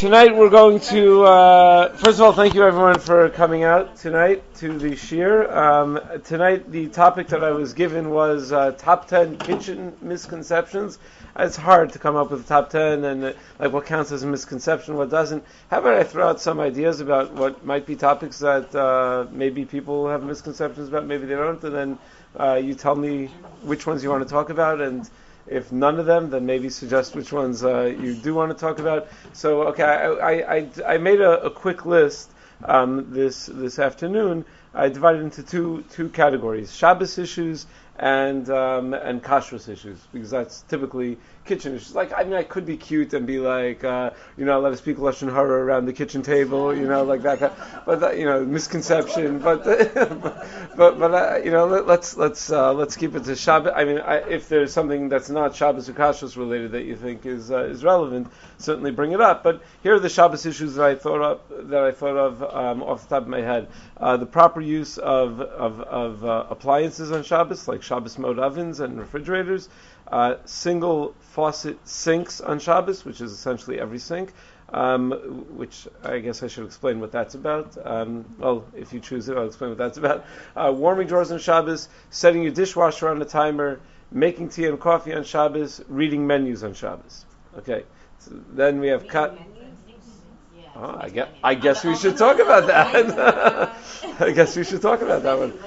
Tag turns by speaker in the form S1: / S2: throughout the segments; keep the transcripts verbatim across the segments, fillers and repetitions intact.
S1: Tonight we're going to, uh, first of all, thank you everyone for coming out tonight to the shir. Um, tonight the topic that I was given was uh, top ten kitchen misconceptions. It's hard to come up with a top ten and uh, like what counts as a misconception, what doesn't. How about I throw out some ideas about what might be topics that uh, maybe people have misconceptions about, maybe they don't, and then uh, you tell me which ones you want to talk about, and if none of them, then maybe suggest which ones uh, you do want to talk about. So, okay, I I, I, I made a, a quick list um, this this afternoon. I divided into two two categories: Shabbos issues and um, and kashrus issues, because that's typically kitchen issues. Like, I mean, I could be cute and be like, uh, you know, let us speak lashon hara around the kitchen table, you know, like that. But that, you know, misconception. But but but uh, you know, let, let's let's uh, let's keep it to Shabbos. I mean, I, if there's something that's not Shabbos or kashrus related that you think is uh, is relevant, certainly bring it up. But here are the Shabbos issues that I thought of that I thought of um, off the top of my head. Uh, the proper use of of, of uh, appliances on Shabbos, like Shabbos mode ovens and refrigerators. Uh, single faucet sinks on Shabbos, which is essentially every sink, um, which I guess I should explain what that's about. Um, well, if you choose it, I'll explain what that's about. Uh, warming drawers on Shabbos, setting your dishwasher on a timer, making tea and coffee on Shabbos, reading menus on Shabbos. Okay, so then we have cut. Oh, I guess, I guess we should talk about that. I guess we should talk about that one.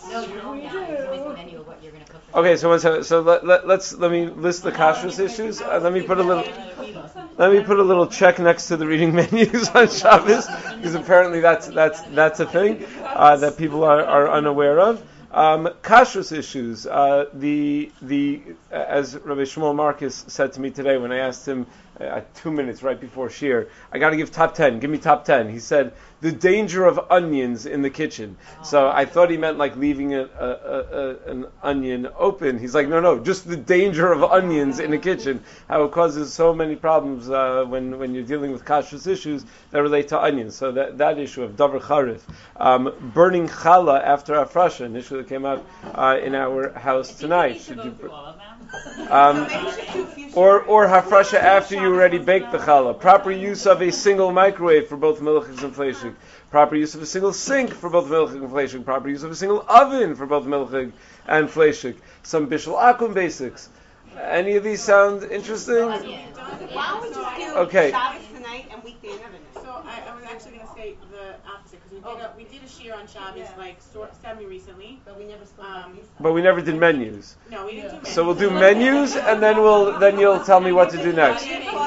S1: Okay, so one second. So let, let, let's let me list the kashrus issues. Uh, let me put a little. Let me put a little check next to the reading menus on Shabbos, because apparently that's that's that's a thing uh, that people are, are unaware of. Um, kashrus issues. Uh, the the as Rabbi Shmuel Marcus said to me today when I asked him uh, two minutes right before shir, I got to give top ten. Give me top ten. He said the danger of onions in the kitchen. So I thought he meant like leaving a, a, a, an onion open. He's like, no, no, just the danger of onions in the kitchen. How it causes so many problems uh, when when you're dealing with kashrus issues that relate to onions. So that that issue of davar charif, um, burning challah after afrasha, an issue that came up uh, in our house tonight. Should you, um, or or hafrasha after you already baked the challah. Proper use of a single microwave for both milchiks and fleishik. Proper use of a single sink for both milchig and fleishik. Proper use of a single oven for both milchig and fleishik. Some bishul akum basics. Any of these sound interesting? Okay.
S2: So I, I was actually going to say the opposite, because we did a, we did a shir on Shabbos yeah. like sort semi recently, but we never um,
S1: but we never did menus.
S2: No, we didn't do menus.
S1: So we'll do menus, and then we'll then you'll tell me what to do next.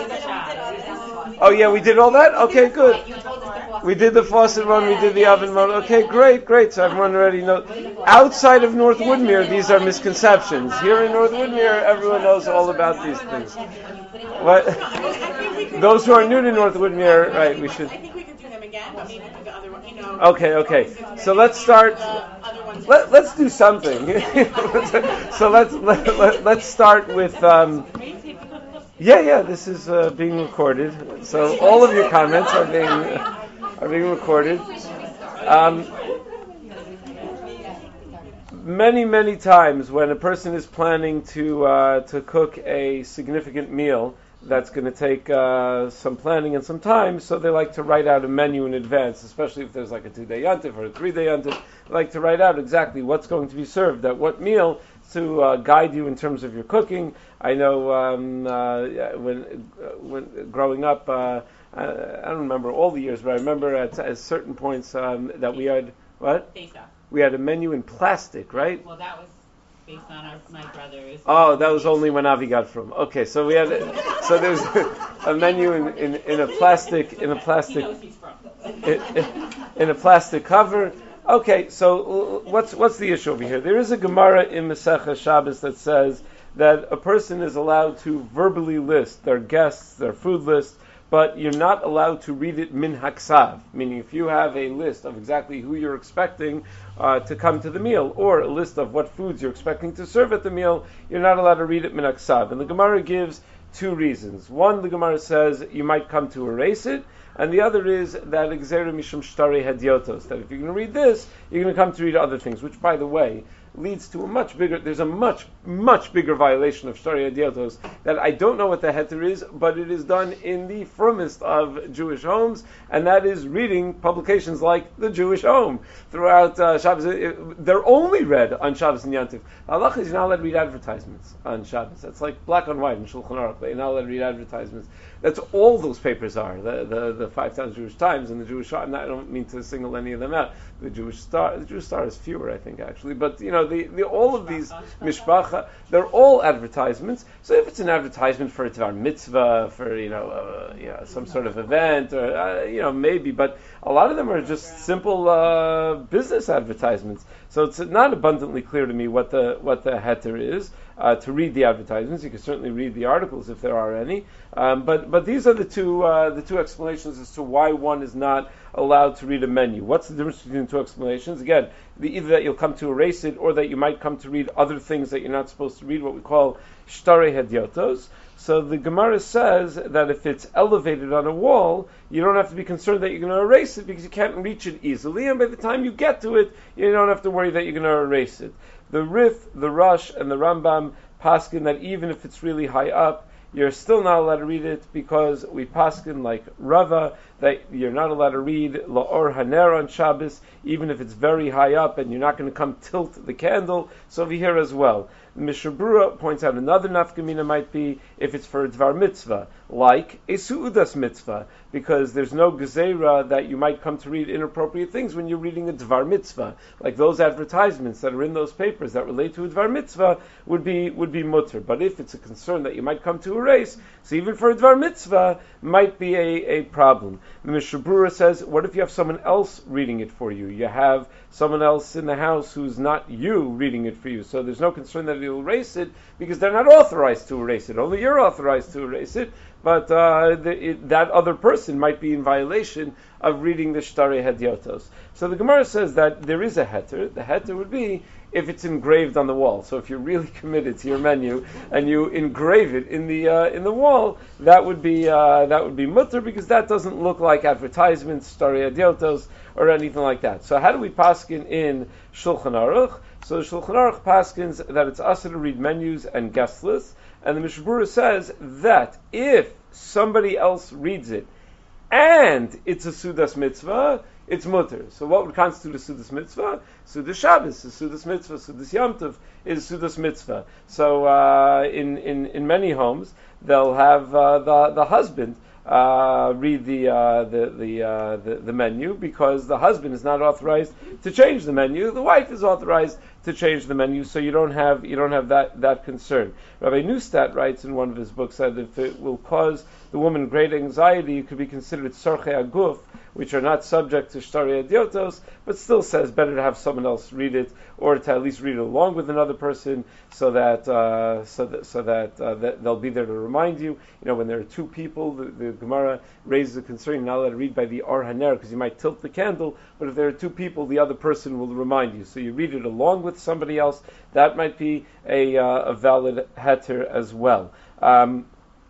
S1: Oh yeah, we did all that? Okay, good. We did the faucet one, we did the oven one. Okay, great, great. So everyone already knows. Outside of North Woodmere, these are misconceptions. Here in North Woodmere, everyone knows all about these things. What? Those who are new to North Woodmere, right? We should.
S2: I think we could do them again, but maybe do the other one. You know.
S1: Okay, okay. So let's start. Let, let's do something. So let's let, let, let's start with. Um, yeah, yeah. This is uh, being recorded. So all of your comments are being are being recorded. Um, many, many times when a person is planning to uh, to cook a significant meal that's going to take uh, some planning and some time, so they like to write out a menu in advance, especially if there's like a two-day yontif or a three-day yontif. They like to write out exactly what's going to be served at what meal to uh, guide you in terms of your cooking. I know um, uh, when uh, when growing up, uh, I, I don't remember all the years, but I remember at, at certain points um, that we had what? We had a menu in plastic, right?
S3: Well, that was based on our, my brother's.
S1: Oh, that was only when Avi got from. Okay, so we had, so there was a menu in, in, in a plastic in a plastic in, in a plastic cover. Okay, so what's what's the issue over here? There is a Gemara in Masechah Shabbos that says that a person is allowed to verbally list their guests, their food list, but you're not allowed to read it min haksav, meaning if you have a list of exactly who you're expecting uh, to come to the meal, or a list of what foods you're expecting to serve at the meal, you're not allowed to read it min haksav. And the Gemara gives two reasons. One, the Gemara says you might come to erase it, and the other is that exeru mishum shtari hadiotos, that if you're going to read this, you're going to come to read other things, which, by the way, leads to a much bigger, there's a much, much bigger violation of Shtarei Hadyotos that I don't know what the heter is, but it is done in the firmest of Jewish homes, and that is reading publications like the Jewish Home throughout uh, Shabbos. It, they're only read on Shabbos and Yantiv. Allah is you're not allowed to read advertisements on Shabbos. That's like black on white in Shulchan Aruch, but you're not allowed to read advertisements. That's all those papers are. The the, the five times Jewish Times and the Jewish Star. I don't mean to single any of them out. The Jewish Star, the Jewish Star is fewer, I think, actually. But you know, the, the all of these mishpacha, they're all advertisements. So if it's an advertisement for a Tvar Mitzvah, for you know, uh, you know, some sort of event, or uh, you know, maybe, but a lot of them are just simple uh, business advertisements. So it's not abundantly clear to me what the what the heter is. Uh, to read the advertisements, you can certainly read the articles if there are any. Um, but but these are the two uh, the two explanations as to why one is not allowed to read a menu. What's the difference between the two explanations? Again, the, either that you'll come to erase it, or that you might come to read other things that you're not supposed to read, what we call shtarei hadyotos. So the Gemara says that if it's elevated on a wall, you don't have to be concerned that you're going to erase it because you can't reach it easily, and by the time you get to it, you don't have to worry that you're going to erase it. The Rif, the Rush, and the Rambam paskin that even if it's really high up, you're still not allowed to read it because we paskin like Rava that you're not allowed to read La'or Haner on Shabbos, even if it's very high up and you're not going to come tilt the candle. So over here as well. Mishnah Berurah points out another nafkamina might be if it's for a Dvar Mitzvah, like a Su'udas Mitzvah, because there's no gezerah that you might come to read inappropriate things when you're reading a Dvar Mitzvah. Like those advertisements that are in those papers that relate to a Dvar Mitzvah would be would be mutter. But if it's a concern that you might come to erase, so even for a Dvar Mitzvah, might be a, a problem. Mishnah Berurah says, what if you have someone else reading it for you? You have someone else in the house who's not you reading it for you, so there's no concern that you'll erase it because they're not authorized to erase it. Only you're authorized to erase it, but uh, the, it, that other person might be in violation of reading the Shtarei Hadyotos. So the Gemara says that there is a heter. The heter would be if it's engraved on the wall. So if you're really committed to your menu and you engrave it in the uh, in the wall, that would be uh, that would be mutter because that doesn't look like advertisements, Shtarei Hadyotos, or anything like that. So how do we paskin in Shulchan Aruch? So the Shulchan Aruch paskins that it's asur to read menus and guest lists, and the Mishnah Berurah says that if somebody else reads it and it's a Sudas Mitzvah, it's mutter. So what would constitute a Sudas Mitzvah? Sudas Shabbos is Sudas Mitzvah. Sudas Yom Tov is Sudas Mitzvah. So uh, in, in, in many homes, they'll have uh, the, the husband Uh, read the uh, the the, uh, the the menu because the husband is not authorized to change the menu. The wife is authorized to change the menu, so you don't have you don't have that, that concern. Rabbi Neustadt writes in one of his books that if it will cause the woman great anxiety, it could be considered tzorchei aguf, which are not subject to shtarei hadyotos, but still says better to have someone else read it or to at least read it along with another person, so that uh, so that so that, uh, that they'll be there to remind you. You know, when there are two people, the, the Gemara raises a concern you're not allowed to read by the Or Haner because you might tilt the candle. But if there are two people, the other person will remind you. So you read it along with somebody else. That might be a uh, a valid heter as well. Um,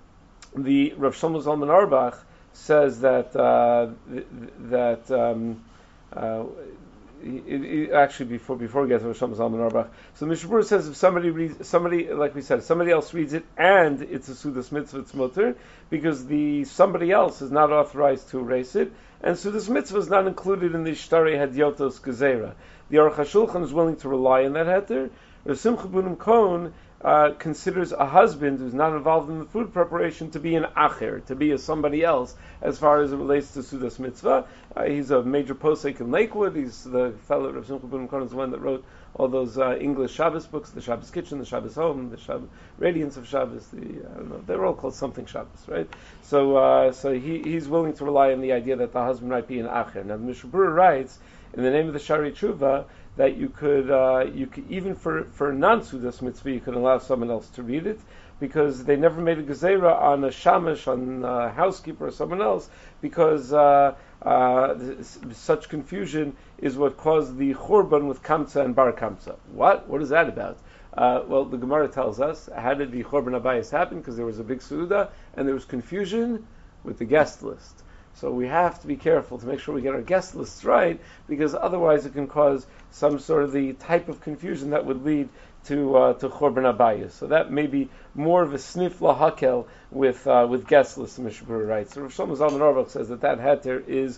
S1: the Rav Shlomo Zalman Auerbach says that uh, th- that um, uh, it, it, actually before before we get to Rav Shlomo Zalman Auerbach, so Mishnah Berurah says if somebody reads somebody like we said somebody else reads it and it's a Sudas Mitzvah, it's mutter because the somebody else is not authorized to erase it, and Sudas Mitzvah is not included in the Shtarei Hadyotos Gezerah. The Aruch HaShulchan is willing to rely on that heter. Rav Simcha Bunim Cohen Uh, considers a husband who's not involved in the food preparation to be an acher, to be a somebody else, as far as it relates to Sudas Mitzvah. Uh, he's a major posek in Lakewood. He's the fellow of Simcha Bunim Cohen, is the one that wrote all those uh, English Shabbos books, the Shabbos Kitchen, the Shabbos Home, the Shabbos Radiance of Shabbos. The I don't know, they're all called something Shabbos, right? So, uh, so he he's willing to rely on the idea that the husband might be an acher. Now, the Mishnah Berurah writes in the name of the Shari Tshuva that you could, uh, you could even for for non-Sudas Mitzvah, you could allow someone else to read it, because they never made a gezerah on a shamash, on a housekeeper or someone else, because uh, uh, such confusion is what caused the churban with kamsa and bar kamsa. What? What is that about? Uh, well, the Gemara tells us, how did the churban abayis happen? Because there was a big suuda and there was confusion with the guest list. So we have to be careful to make sure we get our guest lists right, because otherwise it can cause some sort of the type of confusion that would lead to uh, to Chorban Abayis. So that may be more of a snif lahakel with uh, with guest lists, the Mishnah Berurah writes. So Rav Shlomo Zalman Auerbach says that that heter is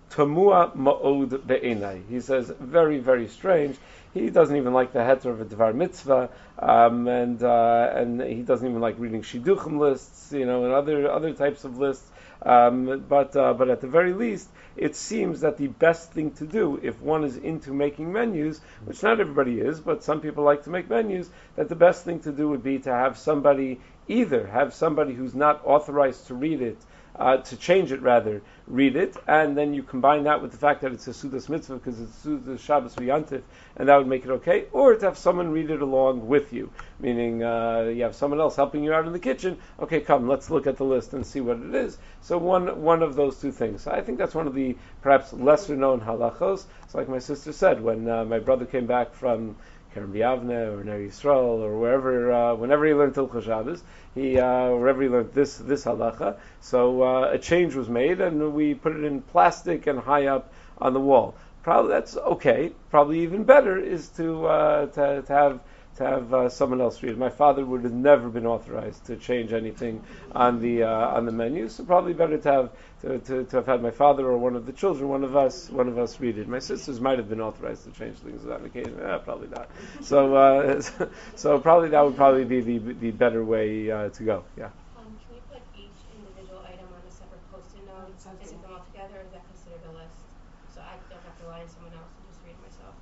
S1: tamua ma'od be'enai. He says very, very strange. He doesn't even like the heter of a Dvar Mitzvah, um, and uh, and he doesn't even like reading Shidduchim lists, you know, and other other types of lists. Um, but uh, but at the very least, it seems that the best thing to do if one is into making menus, which not everybody is, but some people like to make menus, that the best thing to do would be to have somebody, either have somebody who's not authorized to read it, uh, to change it rather, read it, and then you combine that with the fact that it's a Sudas Mitzvah because it's Sudas Shabbos V'Yantif, and that would make it okay, or to have someone read it along with you, meaning uh, you have someone else helping you out in the kitchen. Okay, come, let's look at the list and see what it is. So one one of those two things. So I think that's one of the perhaps lesser known halachos. So like my sister said, when uh, my brother came back from Kerem B'Yavne or Ner Yisrael or wherever, uh, whenever he learned Hilchos Shabbos, he uh, wherever he learned this this halacha. So uh, a change was made, and we put it in plastic and high up on the wall. Probably that's okay. Probably even better is to uh, to, to have to have uh, someone else read it. My father would have never been authorized to change anything on the uh, on the menu. So probably better to have to, to, to have had my father or one of the children, one of us, one of us read it. My sisters might have been authorized to change things on occasion. Eh, probably not. So uh, so probably that would probably be the the better way uh, to go. Yeah.
S4: Um, can you put each individual item on a separate post-it note? Is it them all together, or is that considered a list? So I don't have to rely on someone else and just read it myself.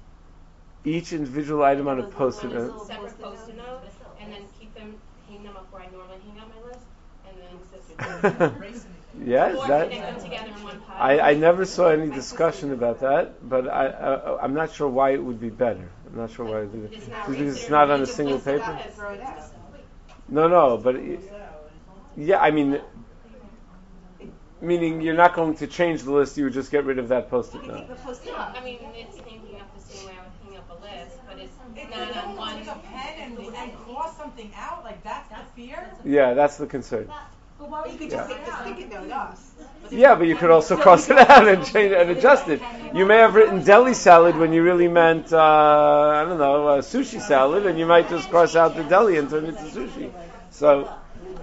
S1: Each individual item on a post-it note.
S4: Separate post-it note, and then keep them, hang them up where I normally hang out my list, and then just
S1: Yes,
S4: or
S1: that.
S4: connect them together in one pile.
S1: I, I never saw any discussion about that, but I, uh, I'm not sure why it would be better. I'm not sure why it would be
S4: It's
S1: better.
S4: not
S1: Because it's
S4: considered
S1: not on a
S4: just
S1: single
S4: post it
S1: paper?
S4: out and throw it out.
S1: No, no, but it, yeah, I mean, meaning you're not going to change the list, you would just get rid of that post-it note.
S4: No, I mean, it's hanging up the same way I would hang up a list, but it's
S5: It's
S4: not on
S5: like
S4: one.
S5: take a pen and, and cross something out, like that's the fear?
S1: Yeah, that's the concern.
S2: But why would you could just take the sticky note off?
S1: Yeah, but you could also cross it out and change and adjust it. You may have written deli salad when you really meant, uh, I don't know, uh, sushi salad, and you might just cross out the deli and turn it to sushi. So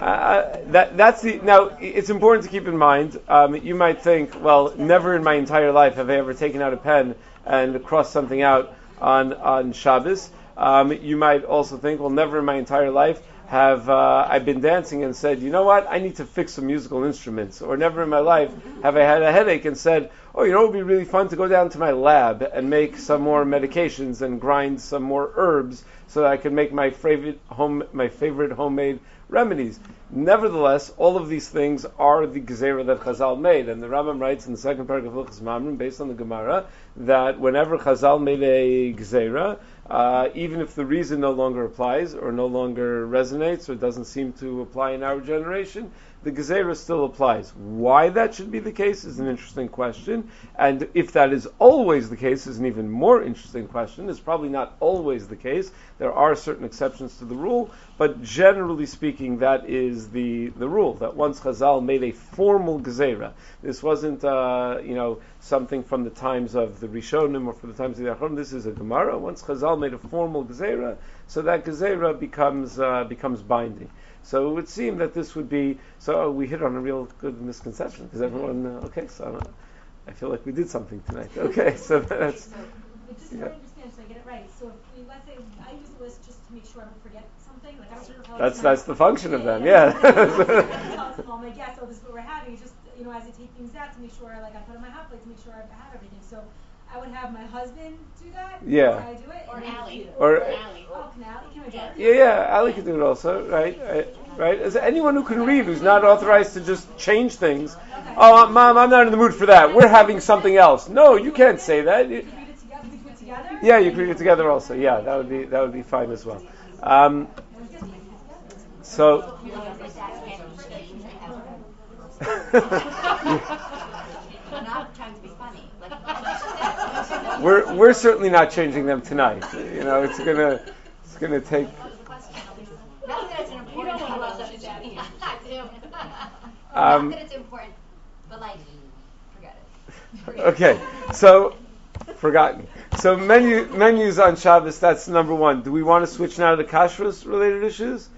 S1: uh, that that's the. Now it's important to keep in mind. Um, you might think, well, never in my entire life have I ever taken out a pen and crossed something out on on Shabbos. Um, you might also think, well, never in my entire life have uh, I been dancing and said, you know what, I need to fix some musical instruments. Or never in my life have I had a headache and said, oh, you know, it would be really fun to go down to my lab and make some more medications and grind some more herbs so that I can make my favorite home, my favorite homemade remedies. Nevertheless, all of these things are the gezerah that Chazal made, and the Rambam writes in the second paragraph of Hilchos Mamrim, based on the Gemara, that whenever Chazal made a gezerah, uh, even if the reason no longer applies or no longer resonates or doesn't seem to apply in our generation, the gezerah still applies. Why that should be the case is an interesting question, and if that is always the case is an even more interesting question. It's probably not always the case. There are certain exceptions to the rule, but generally speaking, that is the, the rule, that once Chazal made a formal gezerah, this wasn't uh, you know something from the times of the Rishonim or from the times of the Achronim. This is a Gemara. Once Chazal made a formal gezerah, so that gezerah becomes uh, becomes binding. So it would seem that this would be, so we hit on a real good misconception, because everyone, uh, okay, so I feel like we did something tonight. Okay, so that's...
S6: So, but just
S1: yeah.
S6: so I understand, so I get it right. So if we, let's say, I use the list just to make sure I don't forget something, like I don't tell
S1: That's,
S6: my-
S1: that's the function of them,
S6: yeah.
S1: yeah.
S6: I tell all my guests, oh, this is what we're having. It's just, you know, as I take things out to make sure, like I put on my hot plate to make sure I have everything. So I would have my husband do that.
S1: Yeah.
S6: Can I do it?
S4: Or Allie.
S1: Or-
S4: Allie.
S6: Oh, can Allie? Can my daughter?
S1: Yeah, yeah, Ali could do it also, right? Uh, right? Is there anyone who can read who's not authorized to just change things?
S6: Okay.
S1: Oh, Mom, I'm not in the mood for that. We're having something else. No, you can't say that. You-
S6: We can read it together. We can do it together.
S1: yeah, you can read it together also. Yeah, that would be that would be fine as well. Um, so.
S7: I'm not trying to be funny.
S1: We're we're certainly not changing them tonight. You know, it's gonna it's gonna take.
S7: Not that it's an
S4: You don't
S7: important
S4: want to
S7: question.
S4: let that daddy.
S7: I do.
S1: Um,
S7: Not that it's important, but like forget it.
S1: Okay, so forgotten. So menu menus on Shabbos. That's number one. Do we want to switch now to kashrus related issues?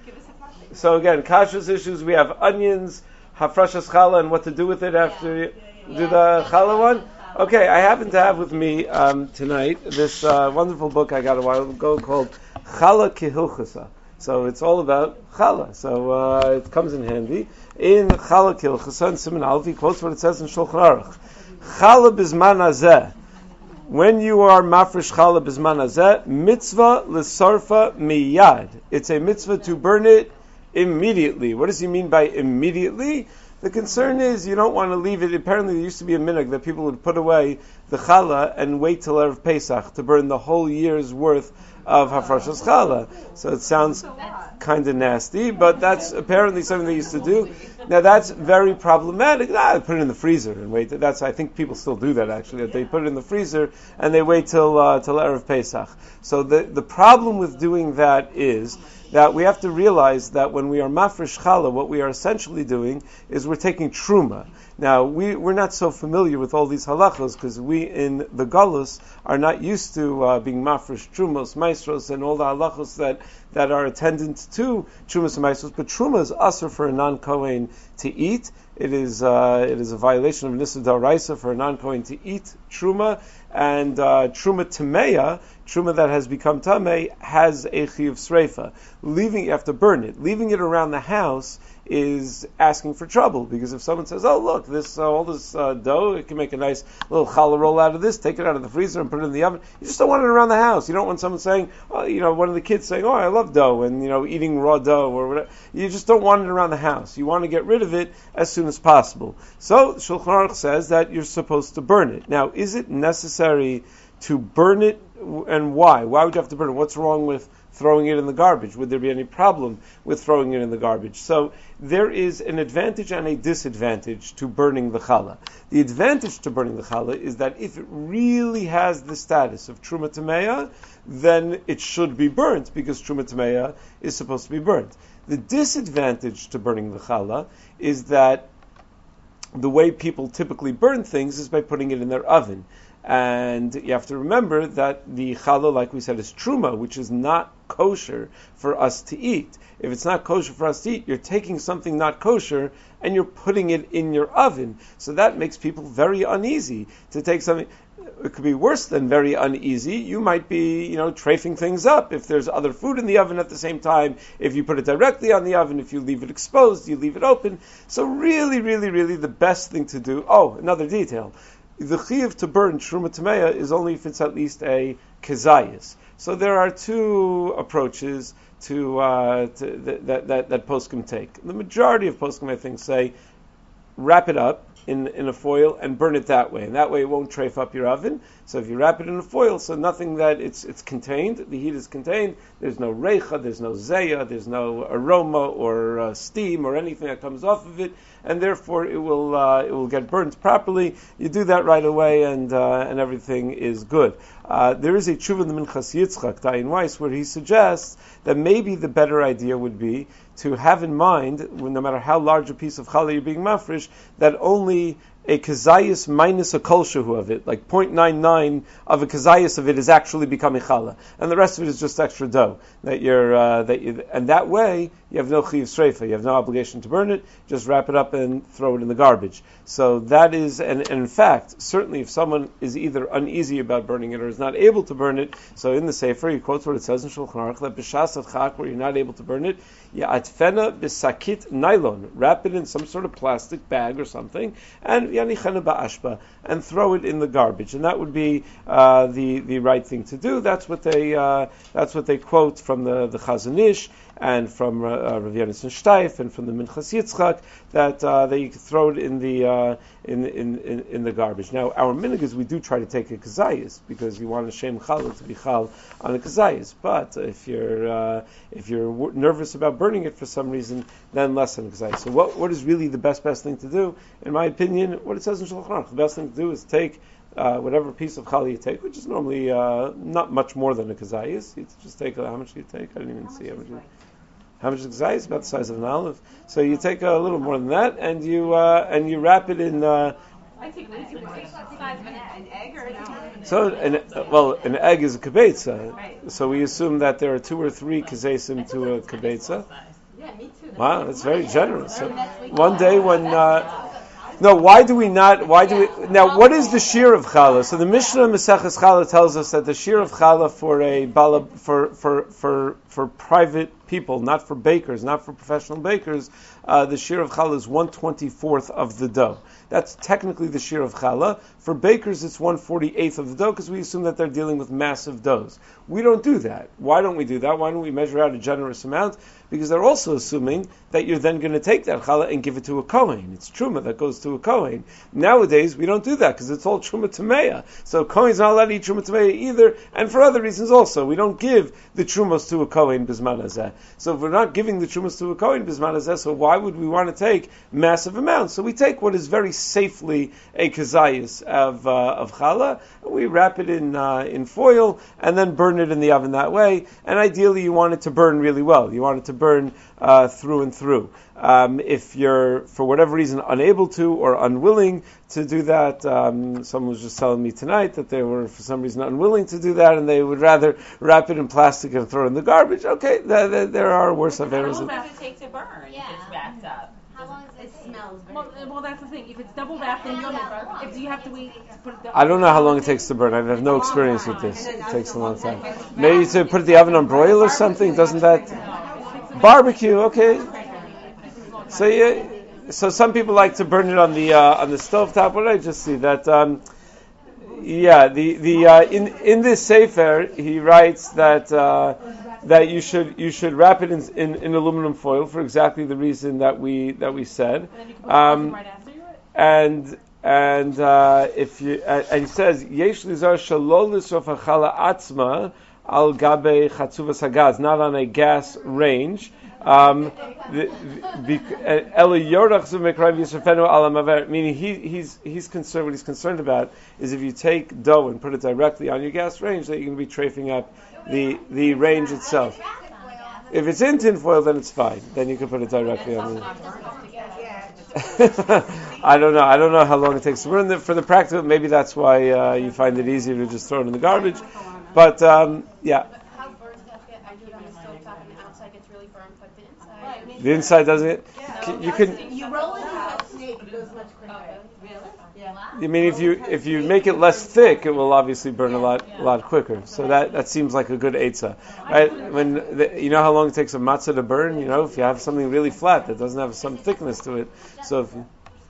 S1: So again, kashrus issues. We have onions, hafrashas challah, and what to do with it after you do the challah one. Okay, I happen to have with me um, tonight this uh, wonderful book I got a while ago called Challah Kehilchasa. So it's all about challah. So uh, it comes in handy. In Challah Kehilchasa, in Siman Aleph, he quotes what it says in Shulchan Aruch. Challah bizman hazeh. When you are mafresh challah bizman hazeh, mitzvah l'sarfa miyad. It's a mitzvah to burn it immediately. What does he mean by immediately? The concern is you don't want to leave it. Apparently there used to be a minhag that people would put away the challah and wait till Erev Pesach to burn the whole year's worth of hafrashas challah. So it sounds kind of nasty, but that's apparently something they used to do. Now that's very problematic. Ah, put it in the freezer and wait. That's I think people still do that actually. That they put it in the freezer and they wait till uh, till Erev Pesach. So the the problem with doing that is that we have to realize that when we are mafresh challah, what we are essentially doing is we're taking truma. Now, we, we're not so familiar with all these halachos because we in the Galus are not used to uh, being mafresh trumos, maestros, and all the halachos that, that are attendant to trumos and maestros. But truma is usher for a non-Kohen to eat. It is uh, it is a violation of Nisa D'Oraisa for a non-Kohen to eat truma. And uh, truma tameya, truma that has become tamei, has a chiyuv sreifa. Leaving, you have to burn it. Leaving it around the house is asking for trouble, because if someone says, "Oh, look, this uh, all this uh, dough, it can make a nice little challah roll out of this. Take it out of the freezer and put it in the oven." You just don't want it around the house. You don't want someone saying, "Oh, you know, one of the kids saying, oh, I love dough," and you know, eating raw dough or whatever. You just don't want it around the house. You want to get rid of it as soon as possible. So Shulchan Aruch says that you're supposed to burn it. Now, is it necessary to burn it, and why? Why would you have to burn it? What's wrong with throwing it in the garbage? Would there be any problem with throwing it in the garbage? So there is an advantage and a disadvantage to burning the challah. The advantage to burning the challah is that if it really has the status of truma tameya, then it should be burnt, because truma tameya is supposed to be burnt. The disadvantage to burning the challah is that the way people typically burn things is by putting it in their oven. And you have to remember that the challah, like we said, is truma, which is not kosher for us to eat. If it's not kosher for us to eat, you're taking something not kosher and you're putting it in your oven. So that makes people very uneasy to take something. It could be worse than very uneasy. You might be, you know, trafing things up if there's other food in the oven at the same time. If you put it directly on the oven, if you leave it exposed, you leave it open. So really, really, really the best thing to do. Oh, another detail. The chiyuv to burn truma tameya is only if it's at least a kezayis. So there are two approaches to, uh, to th- that that that poskim take. The majority of poskim, I think, say wrap it up in in a foil and burn it that way, and that way it won't trafe up your oven. So if you wrap it in a foil, so nothing that it's it's contained, the heat is contained. There's no reicha, there's no zeya, there's no aroma or uh, steam or anything that comes off of it, and therefore it will uh, it will get burnt properly. You do that right away, and uh, and everything is good. Uh, there is a tshuva in the Minchas Yitzchak, Dayan Weiss, where he suggests that maybe the better idea would be to have in mind, no matter how large a piece of challah you're being mafresh, that only a kazayas minus a kol shehu of it, like zero point nine nine of a kazayas of it, is actually becoming challah, and the rest of it is just extra dough. That you're uh, that you, and that way you have no chiyuv sreifa, you have no obligation to burn it. Just wrap it up and throw it in the garbage. So that is, and, and in fact, certainly if someone is either uneasy about burning it or is not able to burn it, so in the Sefer he quotes what it says in Shulchan Aruch that b'shas adchak, where you're not able to burn it, ya'atfena b'sakit nylon, wrap it in some sort of plastic bag or something, and yanichena ba'ashba, and throw it in the garbage, and that would be uh, the the right thing to do. That's what they uh, that's what they quote from the the Chazon Ish and from uh, uh, Rav Yonason Shteif and from the Minchas Yitzchak, that uh, they throw it in the uh, in, in, in in the garbage. Now, our minhag is we do try to take a kazayis because you want a shem challah to be chal on a kazayis. But if you're uh, if you're w- nervous about burning it for some reason, then less than a kazayis. So, what what is really the best best thing to do? In my opinion, what it says in Shulchan Aruch, the best thing to do is take Uh, whatever piece of challah you take, which is normally uh, not much more than a kazayis. You just take, uh, how much do you take? I didn't even how see how much. You, how much is kazayis? About the size of an olive. So you take a little more than that, and you uh, and you wrap it in uh,
S8: I take way too much. Size of an egg.
S2: An egg or no?
S1: So, an, well, an egg is a kibetza. So we assume that there are two or three kazesim to a kibetza.
S7: Yeah, me too.
S1: Wow, that's very generous. So one day when, uh, no, why do we not, why do we, now what is the shear of challah? So the Mishnah Maseches Challah tells us that the shear of challah for a bala, for, for, for, for private people, not for bakers, not for professional bakers, uh, the shear of challah is one twenty-fourth of the dough. That's technically the shear of challah. For bakers, it's one forty-eighth of the dough because we assume that they're dealing with massive doughs. We don't do that. Why don't we do that? Why don't we measure out a generous amount? Because they're also assuming that you're then going to take that challah and give it to a kohen. It's truma that goes to a kohen. Nowadays, we don't do that because it's all truma tameya. So kohen's not allowed to eat truma tameya either, and for other reasons also. We don't give the trumos to a kohen bisman hazeh. So if we're not giving the trumos to a kohen bisman hazeh, so why would we want to take massive amounts? So we take what is very safely a kazayis of uh, of challah. We wrap it in uh, in foil and then burn it in the oven that way. And ideally, you want it to burn really well. You want it to burn uh, through and through. Um, if you're, for whatever reason, unable to or unwilling to do that, um, someone was just telling me tonight that they were, for some reason, unwilling to do that, and they would rather wrap it in plastic and throw it in the garbage. Okay, th- th- there are worse averas.
S3: How long does it take to burn
S7: Yeah.
S3: if it's wrapped up?
S7: How long does it smells?
S8: Well, uh, well, that's the thing. If it's double wrapped, then you don't have, if you have to wait to put it.
S1: I don't know how long it takes to burn. I have no experience with this. It takes a long time. Maybe to put it in the oven on broil or something. Doesn't that barbecue? Okay. So yeah. So some people like to burn it on the uh, on the stovetop. What did I just see? That um, yeah. The the uh, in in this sefer he writes that uh, that you should you should wrap it in, in in aluminum foil for exactly the reason that we that we said. Um, and and uh, if you uh, and he says yesh lizar shalol lisrof hachala atzma al gabe chatzuvas hagaz, not on a gas range. Um, meaning he, he's he's concerned. What he's concerned about is if you take dough and put it directly on your gas range, that you're going to be trafing up the the range itself. If it's in tin foil, then it's fine. Then you can put it directly on the. I don't know. I don't know how long it takes to burn. The, for the practical, maybe that's why uh, you find it easier to just throw it in the garbage. But um, yeah.
S4: How burnt does that get? I do it on the stove top and the outside gets really burnt, but the inside.
S1: The inside doesn't.
S4: Yeah.
S1: You can.
S2: You roll it in that snake, it goes much quicker.
S4: Oh, really?
S2: Yeah.
S1: I mean, if you if you make it less thick, it will obviously burn a lot a lot quicker. So that, that seems like a good eitzah, right? When the, you know how long it takes a matzah to burn, you know, if you have something really flat that doesn't have some thickness to it, so if you,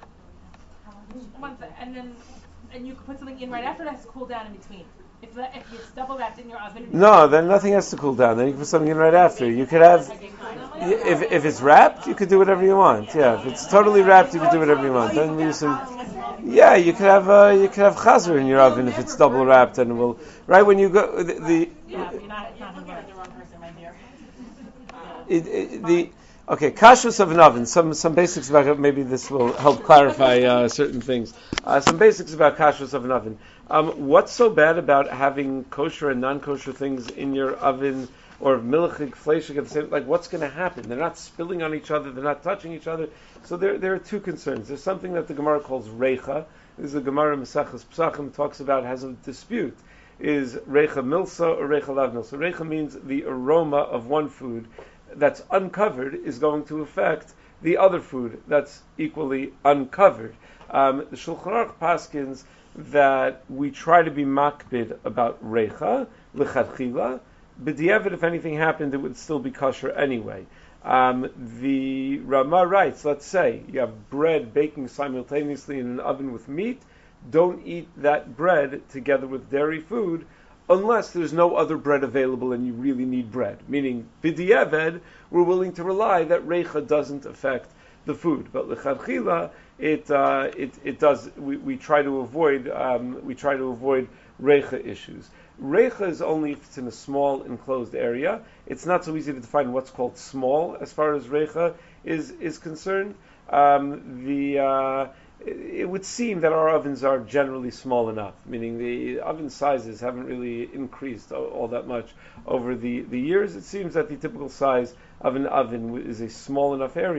S8: One thing, and then and you can put something in right after it has to cool down in between. If the, if it's double wrapped in your oven.
S1: no, then nothing has to cool down. Then you can put something in right after. You could have, if if it's wrapped, you could do whatever you want. Yeah, if it's totally wrapped, you could do whatever you want. Then we use some. Yeah, you could have uh, you could have chazer in your oven if it's double wrapped, and it will right when you go the. the
S8: Yeah, you're not, not the wrong person, my dear.
S1: it, it, the okay, kashrus of an oven. Some some basics about it. Maybe this will help clarify uh, certain things. Uh, some basics about kashrus of an oven. Um, what's so bad about having kosher and non-kosher things in your oven, or milchig, fleshig at the same? Like, what's going to happen? They're not spilling on each other. They're not touching each other. So there there are two concerns. There's something that the Gemara calls reicha. This is the Gemara Maseches Pesachim talks about, has a dispute. Is reicha milsa or reicha lav milsa? Reicha means the aroma of one food that's uncovered is going to affect the other food that's equally uncovered. Um, the Shulchan Aruch paskins that we try to be makbid about reicha l'chadchila. B'diavad, if anything happened, it would still be kosher anyway. Um, the Rama writes, let's say you have bread baking simultaneously in an oven with meat. Don't eat that bread together with dairy food unless there's no other bread available and you really need bread. Meaning, b'diavad, we're willing to rely that reicha doesn't affect the food, but l'chadchila, it uh, it it does. We, we try to avoid um, we try to avoid reicha issues. Reicha is only if it's in a small enclosed area. It's not so easy to define what's called small as far as reicha is is concerned. Um, the uh, it, it would seem that our ovens are generally small enough, meaning the oven sizes haven't really increased all, all that much over the, the years. It seems that the typical size of an oven is a small enough area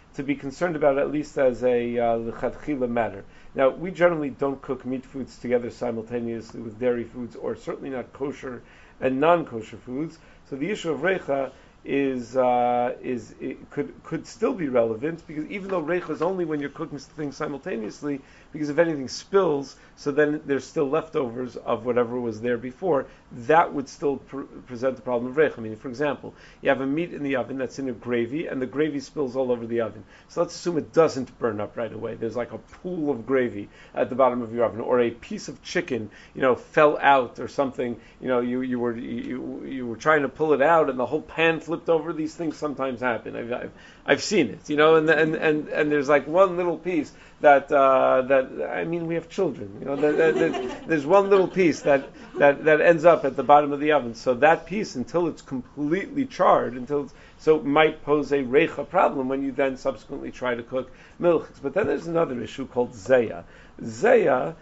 S1: to be concerned about at least as a lechatchila uh, matter. Now, we generally don't cook meat foods together simultaneously with dairy foods, or certainly not kosher and non-kosher foods. So the issue of reicha is uh, is it could could still be relevant, because even though reicha is only when you're cooking things simultaneously, because if anything spills, so then there's still leftovers of whatever was there before, that would still pr- present the problem of reicha. I mean, for example, you have a meat in the oven that's in a gravy, and the gravy spills all over the oven. So let's assume it doesn't burn up right away. There's like a pool of gravy at the bottom of your oven, or a piece of chicken, you know, fell out or something. You know, you you were you you were trying to pull it out, and the whole pan flipped over. These things sometimes happen. I've I've, I've seen it, you know, and and and and there's like one little piece that uh, that I mean, we have children, you know. That, that, that, there's one little piece that, that that ends up at the bottom of the oven. So that piece, until it's completely charred, until it's, so it might pose a reicha problem when you then subsequently try to cook milchiks. But then there's another issue called zeya. Zeya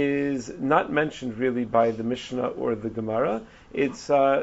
S1: is not mentioned really by the Mishnah or the Gemara. It's uh,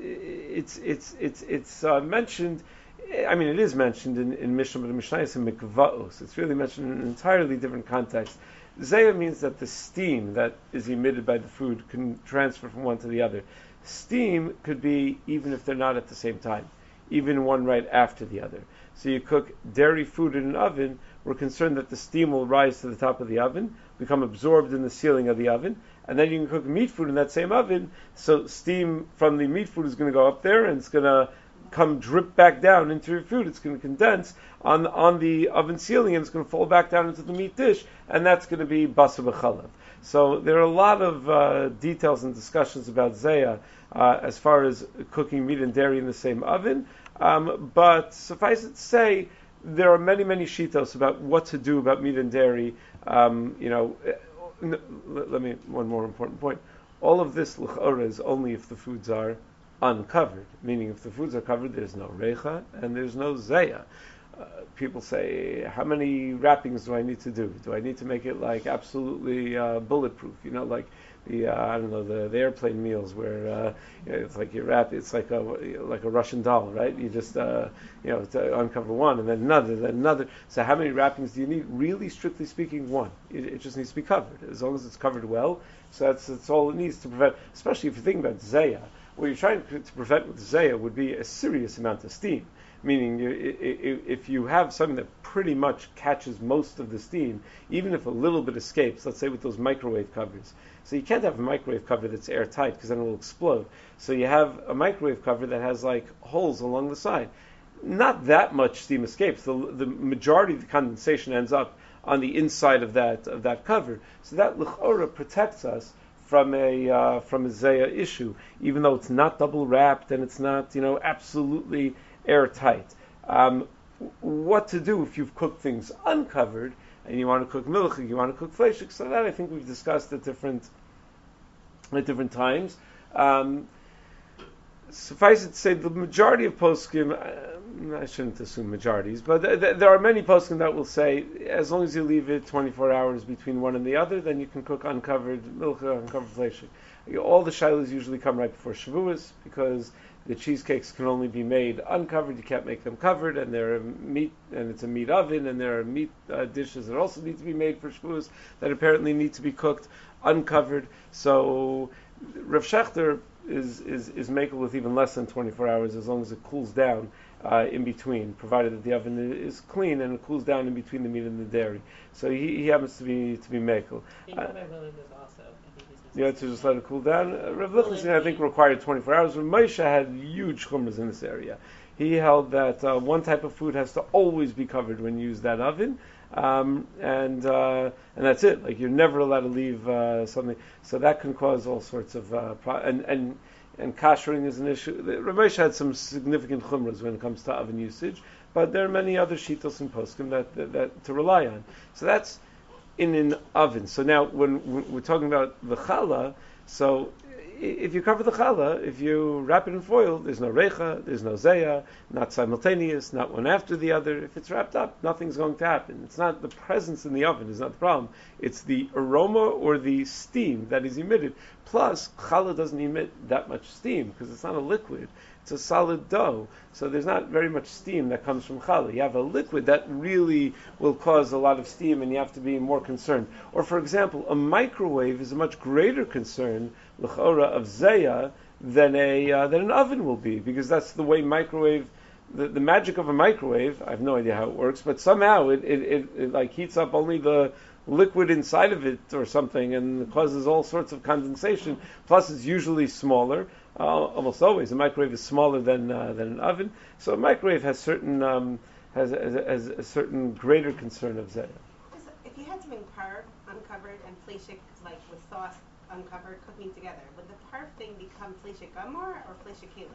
S1: it's it's it's it's uh, mentioned. I mean, it is mentioned in, in Mishnah, but in Mishnah is in mikvaos. It's really mentioned in an entirely different context. Zeya means that the steam that is emitted by the food can transfer from one to the other. Steam could be even if they're not at the same time, even one right after the other. So you cook dairy food in an oven, we're concerned that the steam will rise to the top of the oven, become absorbed in the ceiling of the oven, and then you can cook meat food in that same oven, so steam from the meat food is going to go up there, and it's going to come drip back down into your food. It's going to condense on on the oven ceiling, and it's going to fall back down into the meat dish, and that's going to be basar b'chalav. So there are a lot of uh, details and discussions about zeya uh, as far as cooking meat and dairy in the same oven. Um, but suffice it to say, there are many, many shitos about what to do about meat and dairy. Um, you know, let me one more important point. All of this l'chora is only if the foods are uncovered, meaning if the foods are covered, there's no reicha and there's no zeya. Uh, people say, how many wrappings do I need to do? Do I need to make it like absolutely uh, bulletproof? You know, like the uh, I don't know the, the airplane meals where uh, you know, it's like you wrap, it's like a like a Russian doll, right? You just uh, you know to uncover one and then another, then another. So how many wrappings do you need? Really, strictly speaking, one. It, it just needs to be covered. As long as it's covered well, so that's that's all it needs to prevent. Especially if you think about zeya. What you're trying to prevent with zeya would be a serious amount of steam. Meaning, you, if you have something that pretty much catches most of the steam, even if a little bit escapes, let's say with those microwave covers. So you can't have a microwave cover that's airtight because then it will explode. So you have a microwave cover that has like holes along the side. Not that much steam escapes. The, the majority of the condensation ends up on the inside of that of that cover. So that l'chora protects us from a uh, from a zeya issue, even though it's not double wrapped and it's not, you know, absolutely airtight. Um, what to do if you've cooked things uncovered and you want to cook milchik, you want to cook fleishik? So that I think we've discussed at different at different times. Um, suffice it to say, the majority of poskim, uh, I shouldn't assume majorities, but th- th- there are many poskim that will say, as long as you leave it twenty-four hours between one and the other, then you can cook uncovered milchik, uncovered fleishik. All the shilas usually come right before Shavuos, because the cheesecakes can only be made uncovered. You can't make them covered, and there are meat, and it's a meat oven, and there are meat uh, dishes that also need to be made for Shavuos that apparently need to be cooked uncovered. So Rav Shechter is is is makel with even less than twenty-four hours, as long as it cools down uh, in between, provided that the oven is clean and it cools down in between the meat and the dairy. So he, he happens to be to be makel. Uh, Yeah, to just let it cool down. Uh, Rav Lichtenstein, I think, required twenty-four hours. But Moshe had huge chumras in this area. He held that uh, one type of food has to always be covered when you use that oven, um, and uh, and that's it. Like, you're never allowed to leave uh, something. So that can cause all sorts of uh, pro- and and and kashering is an issue. Rav Moshe had some significant chumras when it comes to oven usage, but there are many other shitos and poskim that, that that to rely on. So that's in an oven. So now when we're talking about the challah, so if you cover the challah, if you wrap it in foil, there's no reicha, there's no zeya, not simultaneous, not one after the other. If it's wrapped up, nothing's going to happen. It's not the presence in the oven is not the problem. It's the aroma or the steam that is emitted. Plus, challah doesn't emit that much steam because it's not a liquid. It's a solid dough, so there's not very much steam that comes from challah. You have a liquid that really will cause a lot of steam, and you have to be more concerned. Or, for example, a microwave is a much greater concern, l'chora, of zayah than a uh, than an oven will be, because that's the way microwave. The, the magic of a microwave, I have no idea how it works, but somehow it, it, it, it like heats up only the liquid inside of it or something, and causes all sorts of condensation. Plus, it's usually smaller. Uh, almost always, a microwave is smaller than uh, than an oven. So a microwave has certain um, has, has, has a certain greater concern of zayah.
S2: If you had something parv uncovered and fleshik like with sauce uncovered cooking together, would the parv thing become fleshik gamor or fleshik kelim?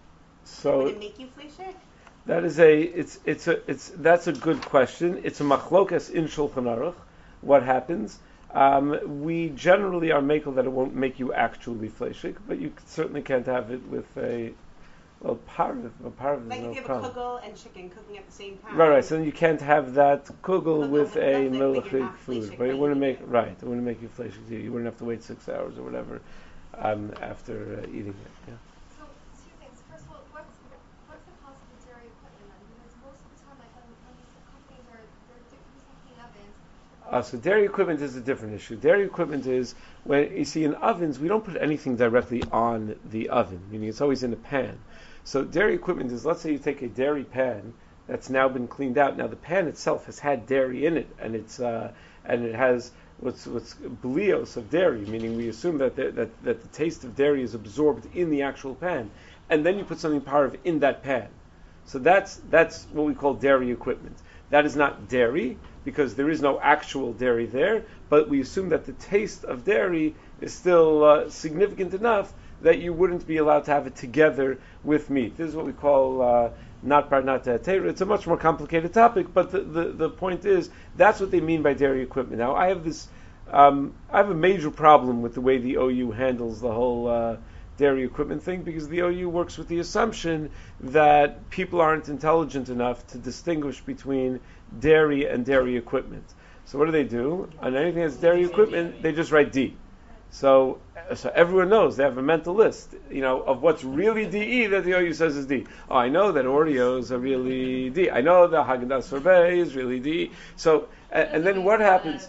S1: So
S2: would it make you fleshik?
S1: That is a it's it's a it's that's a good question. It's a machlokas in Shulchan Aruch. What happens? Um, we generally are makel that it won't make you actually fleshik, but you certainly can't have it with a well parv. A parv
S2: like
S1: is no
S2: if you have
S1: problem.
S2: a kugel and chicken cooking at the same time.
S1: Right, right. So then you can't have that kugel
S2: Kugel
S1: with
S2: with
S1: a
S2: nothing, but you're
S1: milchig
S2: not
S1: food,
S2: fleshik,
S1: but
S2: but
S1: it
S2: you
S1: wouldn't
S2: eat
S1: make
S2: it.
S1: right. It wouldn't make you fleshik. You wouldn't have to wait six hours or whatever um, after uh, eating it. Yeah.
S9: So two things. First of all, what's what's the cost of the dairy equipment then? Because most of the time, like when, when these companies are they're di- using heat ovens.
S1: Uh, so dairy equipment is a different issue. Dairy equipment is when you see in ovens, we don't put anything directly on the oven, meaning it's always in a pan. So dairy equipment is, let's say you take a dairy pan that's now been cleaned out. Now the pan itself has had dairy in it, and it's uh, and it has what's what's blios of dairy, meaning we assume that the, that that the taste of dairy is absorbed in the actual pan, and then you put something parv in that pan. So that's that's what we call dairy equipment. That is not dairy, because there is no actual dairy there, but we assume that the taste of dairy is still uh, significant enough that you wouldn't be allowed to have it together with meat. This is what we call uh, not bar not teira. It's a much more complicated topic, but the, the, the point is, that's what they mean by dairy equipment. Now, I have this, um, I have a major problem with the way the O U handles the whole uh, dairy equipment thing, because the O U works with the assumption that people aren't intelligent enough to distinguish between dairy and dairy equipment. So what do they do? On anything that's dairy equipment, they just write D. So, so everyone knows, they have a mental list, you know, of what's really D E that the O U says is D. Oh, I know that Oreos are really D. I know that Haagen-Dazs sorbet is really D. So, and, and then what happens?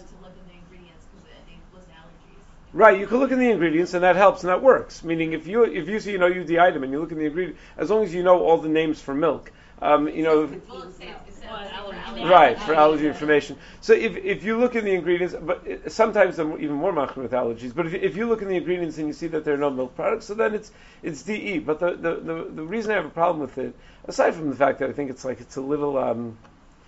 S1: Right, you can look in the ingredients, and that helps, and that works. Meaning, if you if you see an O U D item and you look in the ingredient, as long as you know all the names for milk, um, you know. Right, for allergy information. So if if you look in the ingredients, but it, sometimes I'm even more machmir with allergies. But if if you look in the ingredients and you see that there are no milk products, so then it's it's D E. But the the, the, the reason I have a problem with it, aside from the fact that I think it's like it's a little um,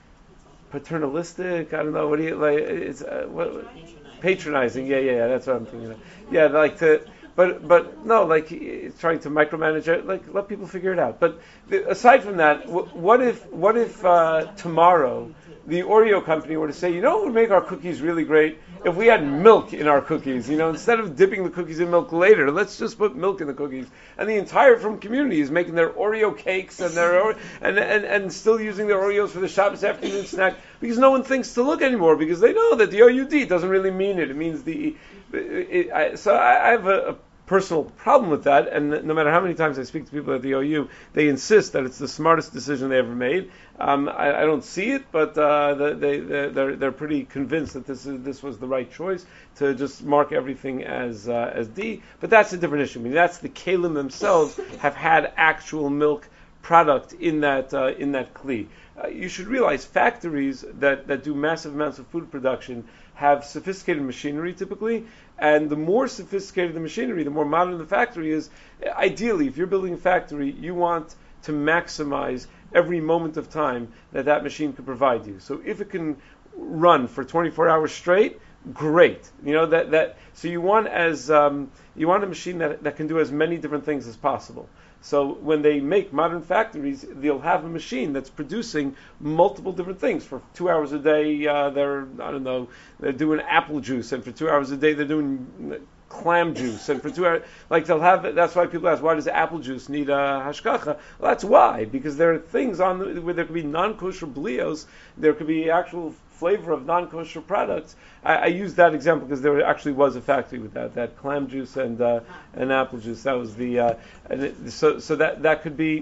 S1: paternalistic. I don't know. What do you like? It's uh, what, patronizing. Yeah, yeah, yeah. That's what I'm thinking of. Yeah, like to. But but no, like it's trying to micromanage it. Like let people figure it out. But the, aside from that, w- what if what if uh, tomorrow the Oreo company were to say, you know, what would make our cookies really great if we had milk in our cookies. You know, instead of dipping the cookies in milk later, let's just put milk in the cookies. And the entire from community is making their Oreo cakes and their and and and still using their Oreos for the Shabbos afternoon snack, because no one thinks to look anymore, because they know that the O U D doesn't really mean it. It means the. It, it, I, so I, I have a, a personal problem with that, and no matter how many times I speak to people at the O U, they insist that it's the smartest decision they ever made. Um, I, I don't see it, but uh, they, they, they're, they're pretty convinced that this is, this was the right choice to just mark everything as uh, as D. But that's a different issue. I mean, that's the kalim themselves have had actual milk product in that uh, in that kli. Uh, you should realize factories that, that do massive amounts of food production have sophisticated machinery typically, and the more sophisticated the machinery, the more modern the factory is. Ideally, if you're building a factory, you want to maximize every moment of time that that machine could provide you. So if it can run for twenty-four hours straight, great. You know that that. So you want as um, you want a machine that that can do as many different things as possible. So when they make modern factories, they'll have a machine that's producing multiple different things. For two hours a day, uh, they're, I don't know, they're doing apple juice, and for two hours a day, they're doing clam juice, and for two hours, like they'll have, that's why people ask, why does apple juice need a hashkacha? Well, that's why, because there are things on the, where there could be non-kosher blios, there could be actual flavor of non-kosher products. I, I use that example because there actually was a factory with that, that clam juice and uh, and apple juice. That was the uh, and it, so so that that could be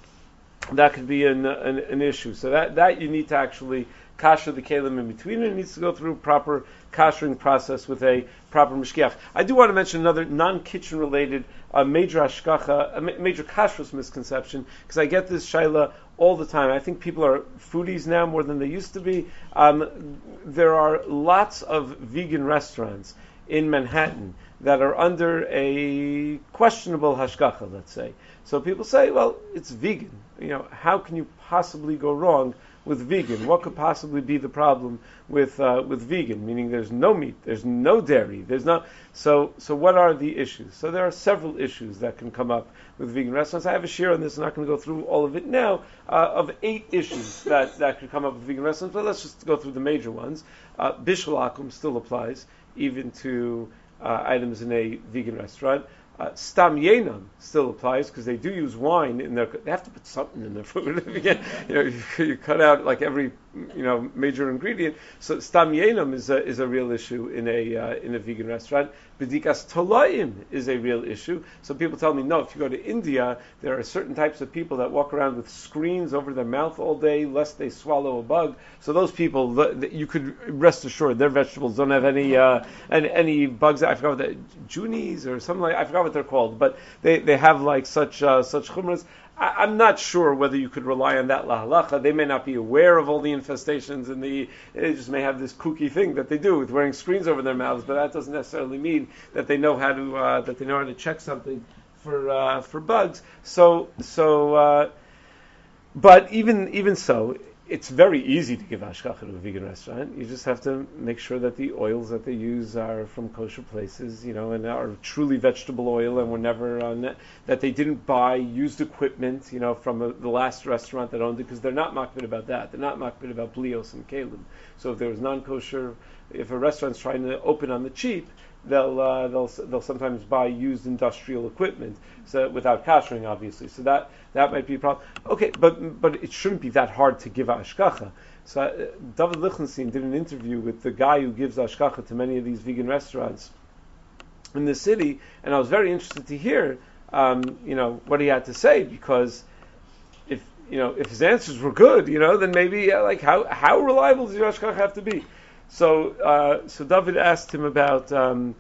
S1: that could be an, an an issue. So that that you need to actually kasher the kelim in between, and it needs to go through proper kashering process with a proper mishkiach. I do want to mention another non-kitchen related uh, major hashkacha, a ma- major kashrus misconception, because I get this shaila all the time. I think people are foodies now more than they used to be. Um, there are lots of vegan restaurants in Manhattan that are under a questionable hashkacha, let's say. So people say, well, it's vegan. You know, how can you possibly go wrong with vegan? What could possibly be the problem with uh, with vegan? Meaning, there's no meat, there's no dairy, there's no. So, so what are the issues? So there are several issues that can come up with vegan restaurants. I have a share on this. I'm not going to go through all of it now. Uh, of eight issues that that could come up with vegan restaurants, but let's just go through the major ones. Uh, Bishul akum still applies even to uh, items in a vegan restaurant. Uh, Stam yenam still applies because they do use wine in their. They have to put something in their food. you, get, you know, you, you cut out like every you know major ingredient. So stam yenam is a is a real issue in a uh, in a vegan restaurant. Bedikas tolaim is a real issue. So people tell me, no, if you go to India, there are certain types of people that walk around with screens over their mouth all day, lest they swallow a bug. So those people, the, the, you could rest assured, their vegetables don't have any uh, any, any bugs. I forgot what the junies or something like. I forgot what they're called, but they, they have like such uh, such chumras. I, I'm not sure whether you could rely on that lahalacha. They may not be aware of all the infestations, and the they just may have this kooky thing that they do with wearing screens over their mouths. But that doesn't necessarily mean that they know how to uh, that they know how to check something for uh, for bugs. So so, uh, but even even so. It's very easy to give hashkacha to a vegan restaurant. You just have to make sure that the oils that they use are from kosher places, you know, and are truly vegetable oil, and were never on that, that they didn't buy used equipment, you know, from a, the last restaurant that owned it, because they're not makbid about that. They're not makbid about blios and kalim. So if there was non-kosher, if a restaurant's trying to open on the cheap, they'll uh, they'll they'll sometimes buy used industrial equipment, so without kashering, obviously. So that that might be a problem. Okay, but but it shouldn't be that hard to give ashkacha. So uh, David Lichtenstein did an interview with the guy who gives ashkacha to many of these vegan restaurants in the city, and I was very interested to hear, um, you know, what he had to say, because if you know if his answers were good, you know, then maybe uh, like how how reliable does your ashkacha have to be? So, uh, so David asked him about um,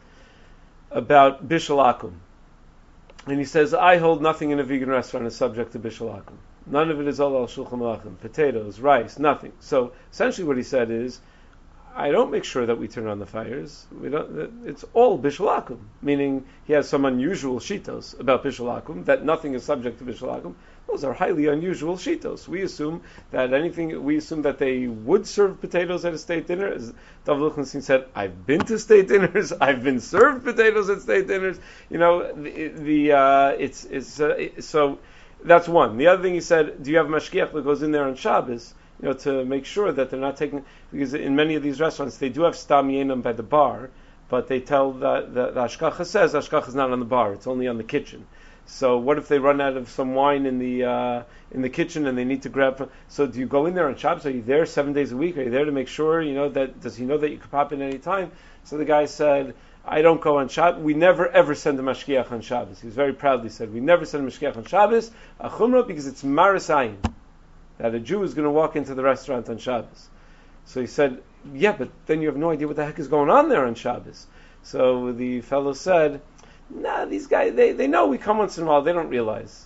S1: about bishul akum, and he says, "I hold nothing in a vegan restaurant is subject to bishul akum. None of it is all al shulchan alachim. Potatoes, rice, nothing." So, essentially, what he said is, "I don't make sure that we turn on the fires. We don't. It's all bishul akum." Meaning, he has some unusual shitos about bishul akum, that nothing is subject to bishul akum. Those are highly unusual shitos. We assume that anything, we assume that they would serve potatoes at a state dinner. As David Lichtenstein said, I've been to state dinners, I've been served potatoes at state dinners. You know, the, the uh, it's, it's, uh, it, so that's one. The other thing he said, do you have mashgiach that goes in there on Shabbos, you know, to make sure that they're not taking, because in many of these restaurants, they do have stam yenam by the bar, but they tell that the, the hashkacha says hashkacha is not on the bar, it's only on the kitchen. So what if they run out of some wine in the uh, in the kitchen and they need to grab from, so do you go in there on Shabbos? Are you there seven days a week? Are you there to make sure, you know, that, does he know that you could pop in any time? So the guy said, I don't go on Shabbos. We never ever send a mashgiach on Shabbos. He was very proudly said, we never send a mashgiach on Shabbos, a chumrah, because it's maris ayin, that a Jew is going to walk into the restaurant on Shabbos. So he said, yeah, but then you have no idea what the heck is going on there on Shabbos. So the fellow said, nah, these guys, they, they know we come once in a while, they don't realize.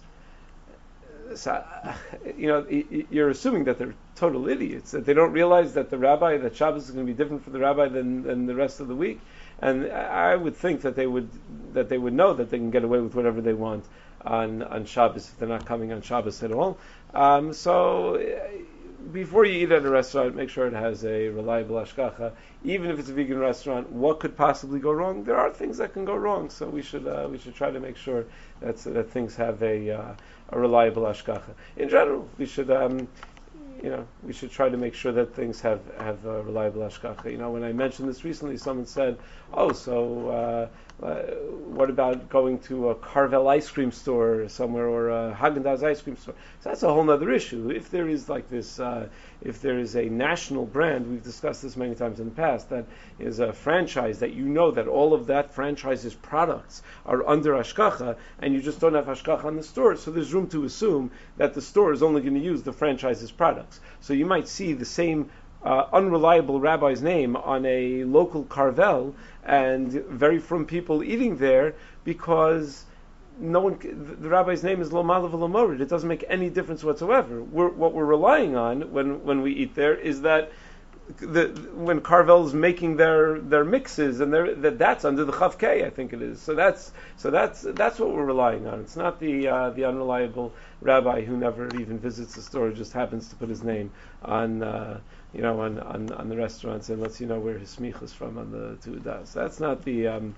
S1: So, you know, you're assuming that they're total idiots, that they don't realize that the rabbi, that Shabbos is going to be different for the rabbi than, than the rest of the week. And I would think that they would that they would know that they can get away with whatever they want on, on Shabbos if they're not coming on Shabbos at all. Um, so before you eat at a restaurant, make sure it has a reliable hashkacha. Even if it's a vegan restaurant, what could possibly go wrong? There are things that can go wrong, so we should uh, we should try to make sure that that things have a uh, a reliable hashkacha. In general, we should um, you know we should try to make sure that things have have a reliable hashkacha. You know, when I mentioned this recently, someone said, "Oh, so uh, uh, what about going to a Carvel ice cream store somewhere or a Haagen-Dazs ice cream store? So that's a whole other issue. If there is like this, uh, if there is a national brand, we've discussed this many times in the past, that is a franchise that you know that all of that franchise's products are under Hashgacha, and you just don't have Hashgacha on the store, so there's room to assume that the store is only going to use the franchise's products. So you might see the same Uh, unreliable rabbi's name on a local Carvel and very frum people eating there because no one, the rabbi's name is Lo Malav Lo Morid. It doesn't make any difference whatsoever. We're, what we're relying on when, when we eat there is that the, when Carvel's making their, their mixes and their, that that's under the Chav K, I think it is. So that's so that's that's what we're relying on. It's not the uh, the unreliable rabbi who never even visits the store, just happens to put his name on. Uh, you know, on, on, on the restaurants and lets you know where his smicha is from on the tudas. That's not the, um,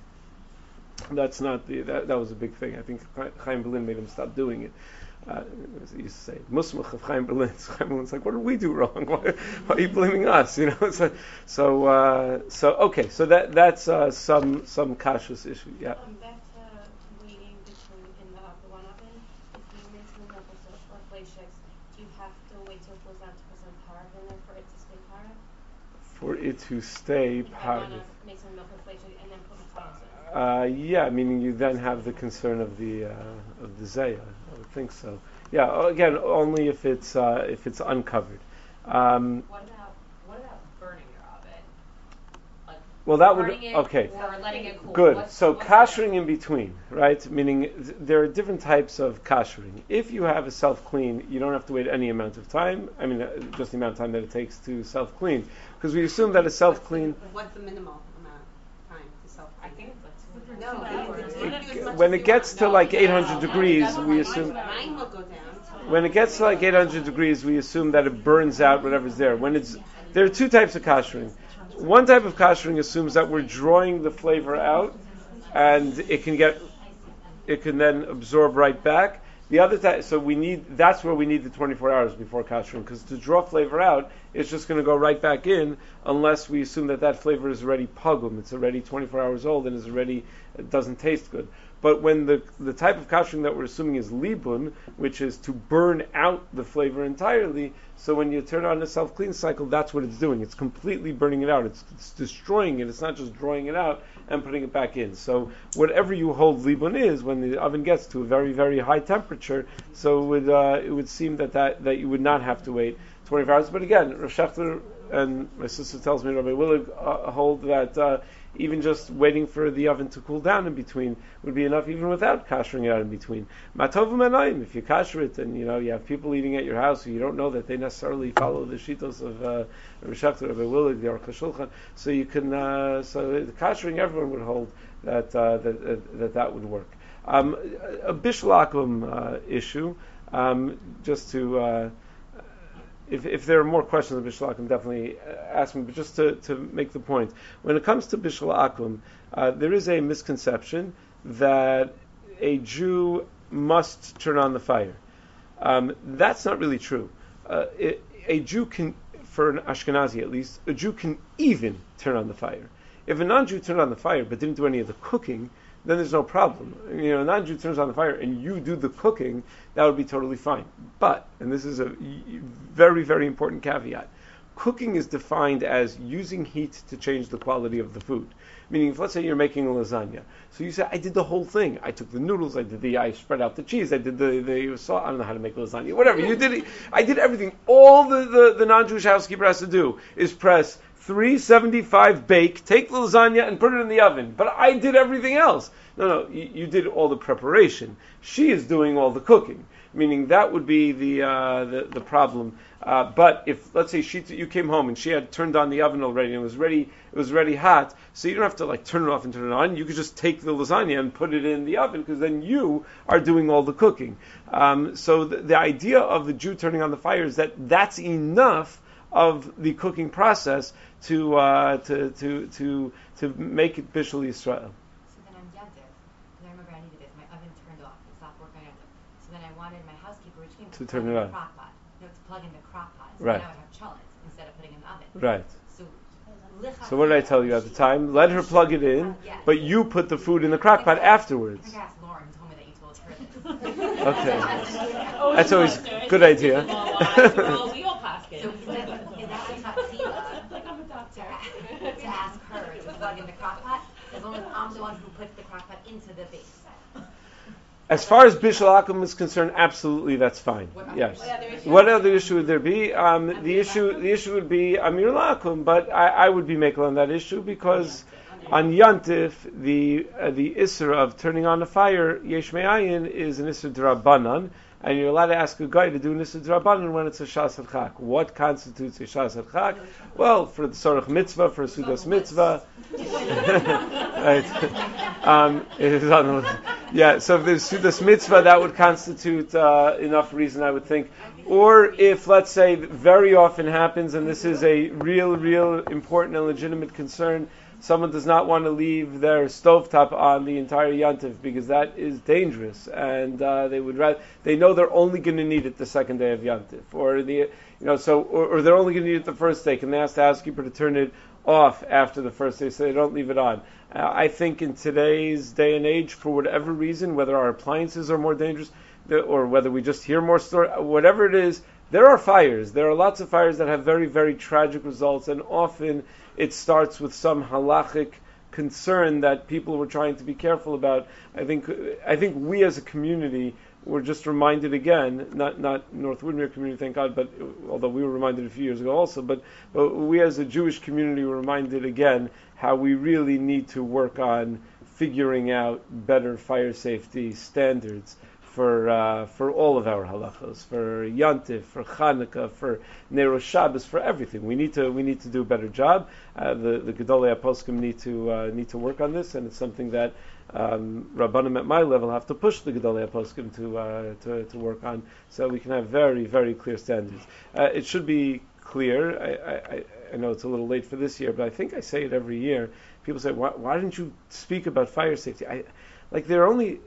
S1: that's not the, that, that was a big thing. I think Chaim Berlin made him stop doing it. Uh, he used to say, Musmach of Chaim Berlin. So Chaim Berlin's like, what did we do wrong? Why, why are you blaming us? You know, so, so, uh, so okay, so that, that's, uh, some, some kashrus issue, yeah.
S4: Um, back to waiting between in the, the one oven, if you mix them up with or flakes, do you have to wait till it goes down to put some paraffin in there for it to stay para?
S1: For it to stay
S4: If I
S1: part
S4: want to make some milk with flakes and then put the sauce in.
S1: Uh, yeah, meaning you then have the concern of the uh, of the zayah. I would think so. Yeah, again, only if it's uh, if it's uncovered. Um,
S10: what about what about burning your oven? Like
S1: well, that would
S10: burning it
S1: okay.
S10: or letting it cool.
S1: Good.
S10: What's,
S1: so
S10: what's
S1: kashering in between, right? Meaning th- there are different types of kashering. If you have a self clean, you don't have to wait any amount of time. I mean, uh, just the amount of time that it takes to self clean, because we assume that a self clean.
S2: What's the minimal amount of time to self clean?
S10: I think it's like
S2: No,
S10: hours.
S2: you can do as much
S1: When
S2: as
S1: it
S2: you
S1: gets
S2: want.
S1: to
S2: No,
S1: like
S2: no,
S1: eight hundred
S2: no,
S1: degrees,
S2: no,
S1: we
S2: mine-
S1: assume.
S2: Mine will go down.
S1: When it gets to like eight hundred degrees, we assume that it burns out whatever's there. When it's there are two types of kashering. One type of kashering assumes that we're drawing the flavor out, and it can get, it can then absorb right back. The other type, so we need, that's where we need the twenty-four hours before kashering, because to draw flavor out, it's just going to go right back in, unless we assume that that flavor is already pugum, it's already twenty-four hours old, and is already, it doesn't taste good. But when the the type of kashering that we're assuming is libun, which is to burn out the flavor entirely, so when you turn on the self-clean cycle, that's what it's doing. It's completely burning it out. It's, it's destroying it. It's not just drawing it out and putting it back in. So whatever you hold libun is, when the oven gets to a very, very high temperature, so it would, uh, it would seem that, that, that you would not have to wait twenty-four hours. But again, Rav Shechter and my sister tells me, Rabbi Willig, uh, hold that uh, even just waiting for the oven to cool down in between would be enough, even without kashering it out in between. Matov u'manayim, if you kasher it and you know you have people eating at your house who you don't know that they necessarily follow the shitos of uh, Rabbi Shechter, Rabbi Willig, the Aruch HaShulchan, so you can, uh, so the kashering everyone would hold that uh, that, uh, that that would work. Um, a bishul akum uh, issue, um, just to. Uh, If, if there are more questions on Bishul Akum, definitely ask me. But just to, to make the point, when it comes to Bishul Akum, uh, there is a misconception that a Jew must turn on the fire. Um, that's not really true. Uh, it, a Jew can, for an Ashkenazi at least, a Jew can even turn on the fire. If a non-Jew turned on the fire but didn't do any of the cooking, then there's no problem. You know, a non-Jew turns on the fire and you do the cooking, that would be totally fine. But, and this is a very, very important caveat, cooking is defined as using heat to change the quality of the food. Meaning, if let's say you're making a lasagna, so you say, I did the whole thing. I took the noodles, I did the, I spread out the cheese, I did the, the salt, I don't know how to make lasagna, whatever. You did it, I did everything. All the, the, the non-Jewish housekeeper has to do is press three seventy-five bake, take the lasagna and put it in the oven. But I did everything else. No, no, you, you did all the preparation. She is doing all the cooking. Meaning that would be the uh, the, the problem. Uh, but if let's say she you came home and she had turned on the oven already and it was ready, it was ready hot, so you don't have to like turn it off and turn it on. You could just take the lasagna and put it in the oven because then you are doing all the cooking. Um, so the, the idea of the Jew turning on the fire is that that's enough of the cooking process to uh, to to to to make it Bishul Yisrael.
S11: So then I'm Yom Tov, because I remember I needed this. My oven turned off; it stopped working on Yom Tov. So then I wanted my housekeeper, which came
S1: To
S11: to
S1: turn
S11: plug
S1: it
S11: in
S1: on.
S11: the crock pot. No, to plug in the crock pot. So
S1: Right.
S11: then I would have cholents instead of putting in the oven.
S1: Right.
S11: So
S1: So what did I tell you at the time? Let her plug it in, but you put the food in the crock pot afterwards.
S11: I think I asked Lauren, who told me that you told her this.
S1: Okay.
S3: Oh,
S1: That's
S3: she
S1: always
S3: was, right?
S1: good idea.
S3: Well, we all pass it.
S11: So he said, is that Chatzila
S8: Like I'm a doctor.
S11: to ask her to plug in the crock pot, as long as I'm the one who puts the crock pot into the base.
S1: As far as Bishul Akum is concerned, absolutely that's fine. Yes. What other issue would there be? Um, the issue the issue would be Amir Lakum, but I, I would be making on that issue because on Yantif the uh, the Isser of turning on the fire Yesh Me'ayin is an Isser D'Rabbanan, and you're allowed to ask a guy to do an Isser D'Rabbanan when it's a Shas Chak. What constitutes a Shas Chak? Well, for the Sorach Mitzvah, for a Sudas Mitzvah. Right. Um, it is on the, yeah, so if there's Sudas Mitzvah, that would constitute uh, enough reason, I would think. Or if, let's say, very often happens, and this is a real, real important and legitimate concern, someone does not want to leave their stovetop on the entire Yantiv because that is dangerous, and uh, they would rather, they know they're only going to need it the second day of Yantiv, or the, you know, so, or, or they're only going to need it the first day. Can they ask the housekeeper to turn it off after the first day so they don't leave it on? Uh, I think in today's day and age, for whatever reason, whether our appliances are more dangerous, the, or whether we just hear more stories, whatever it is, there are fires. There are lots of fires that have very, very tragic results, and often it starts with some halachic concern that people were trying to be careful about. I think I think we as a community were just reminded again, not not North Woodmere community, thank God, but although we were reminded a few years ago also, but, but we as a Jewish community were reminded again how we really need to work on figuring out better fire safety standards for uh, for all of our halachos, for Yantif, for Chanukah, for Nero Shabbos, for everything. We need to we need to do a better job. Uh, the the Gedolei HaPoskim need to uh, need to work on this, and it's something that um, Rabbanim at my level have to push the Gedolei HaPoskim to uh, to to work on, so we can have very very clear standards. Uh, it should be clear. I, I, I know it's a little late for this year, but I think I say it every year. People say, "Why, why didn't you speak about fire safety?" I like there are only.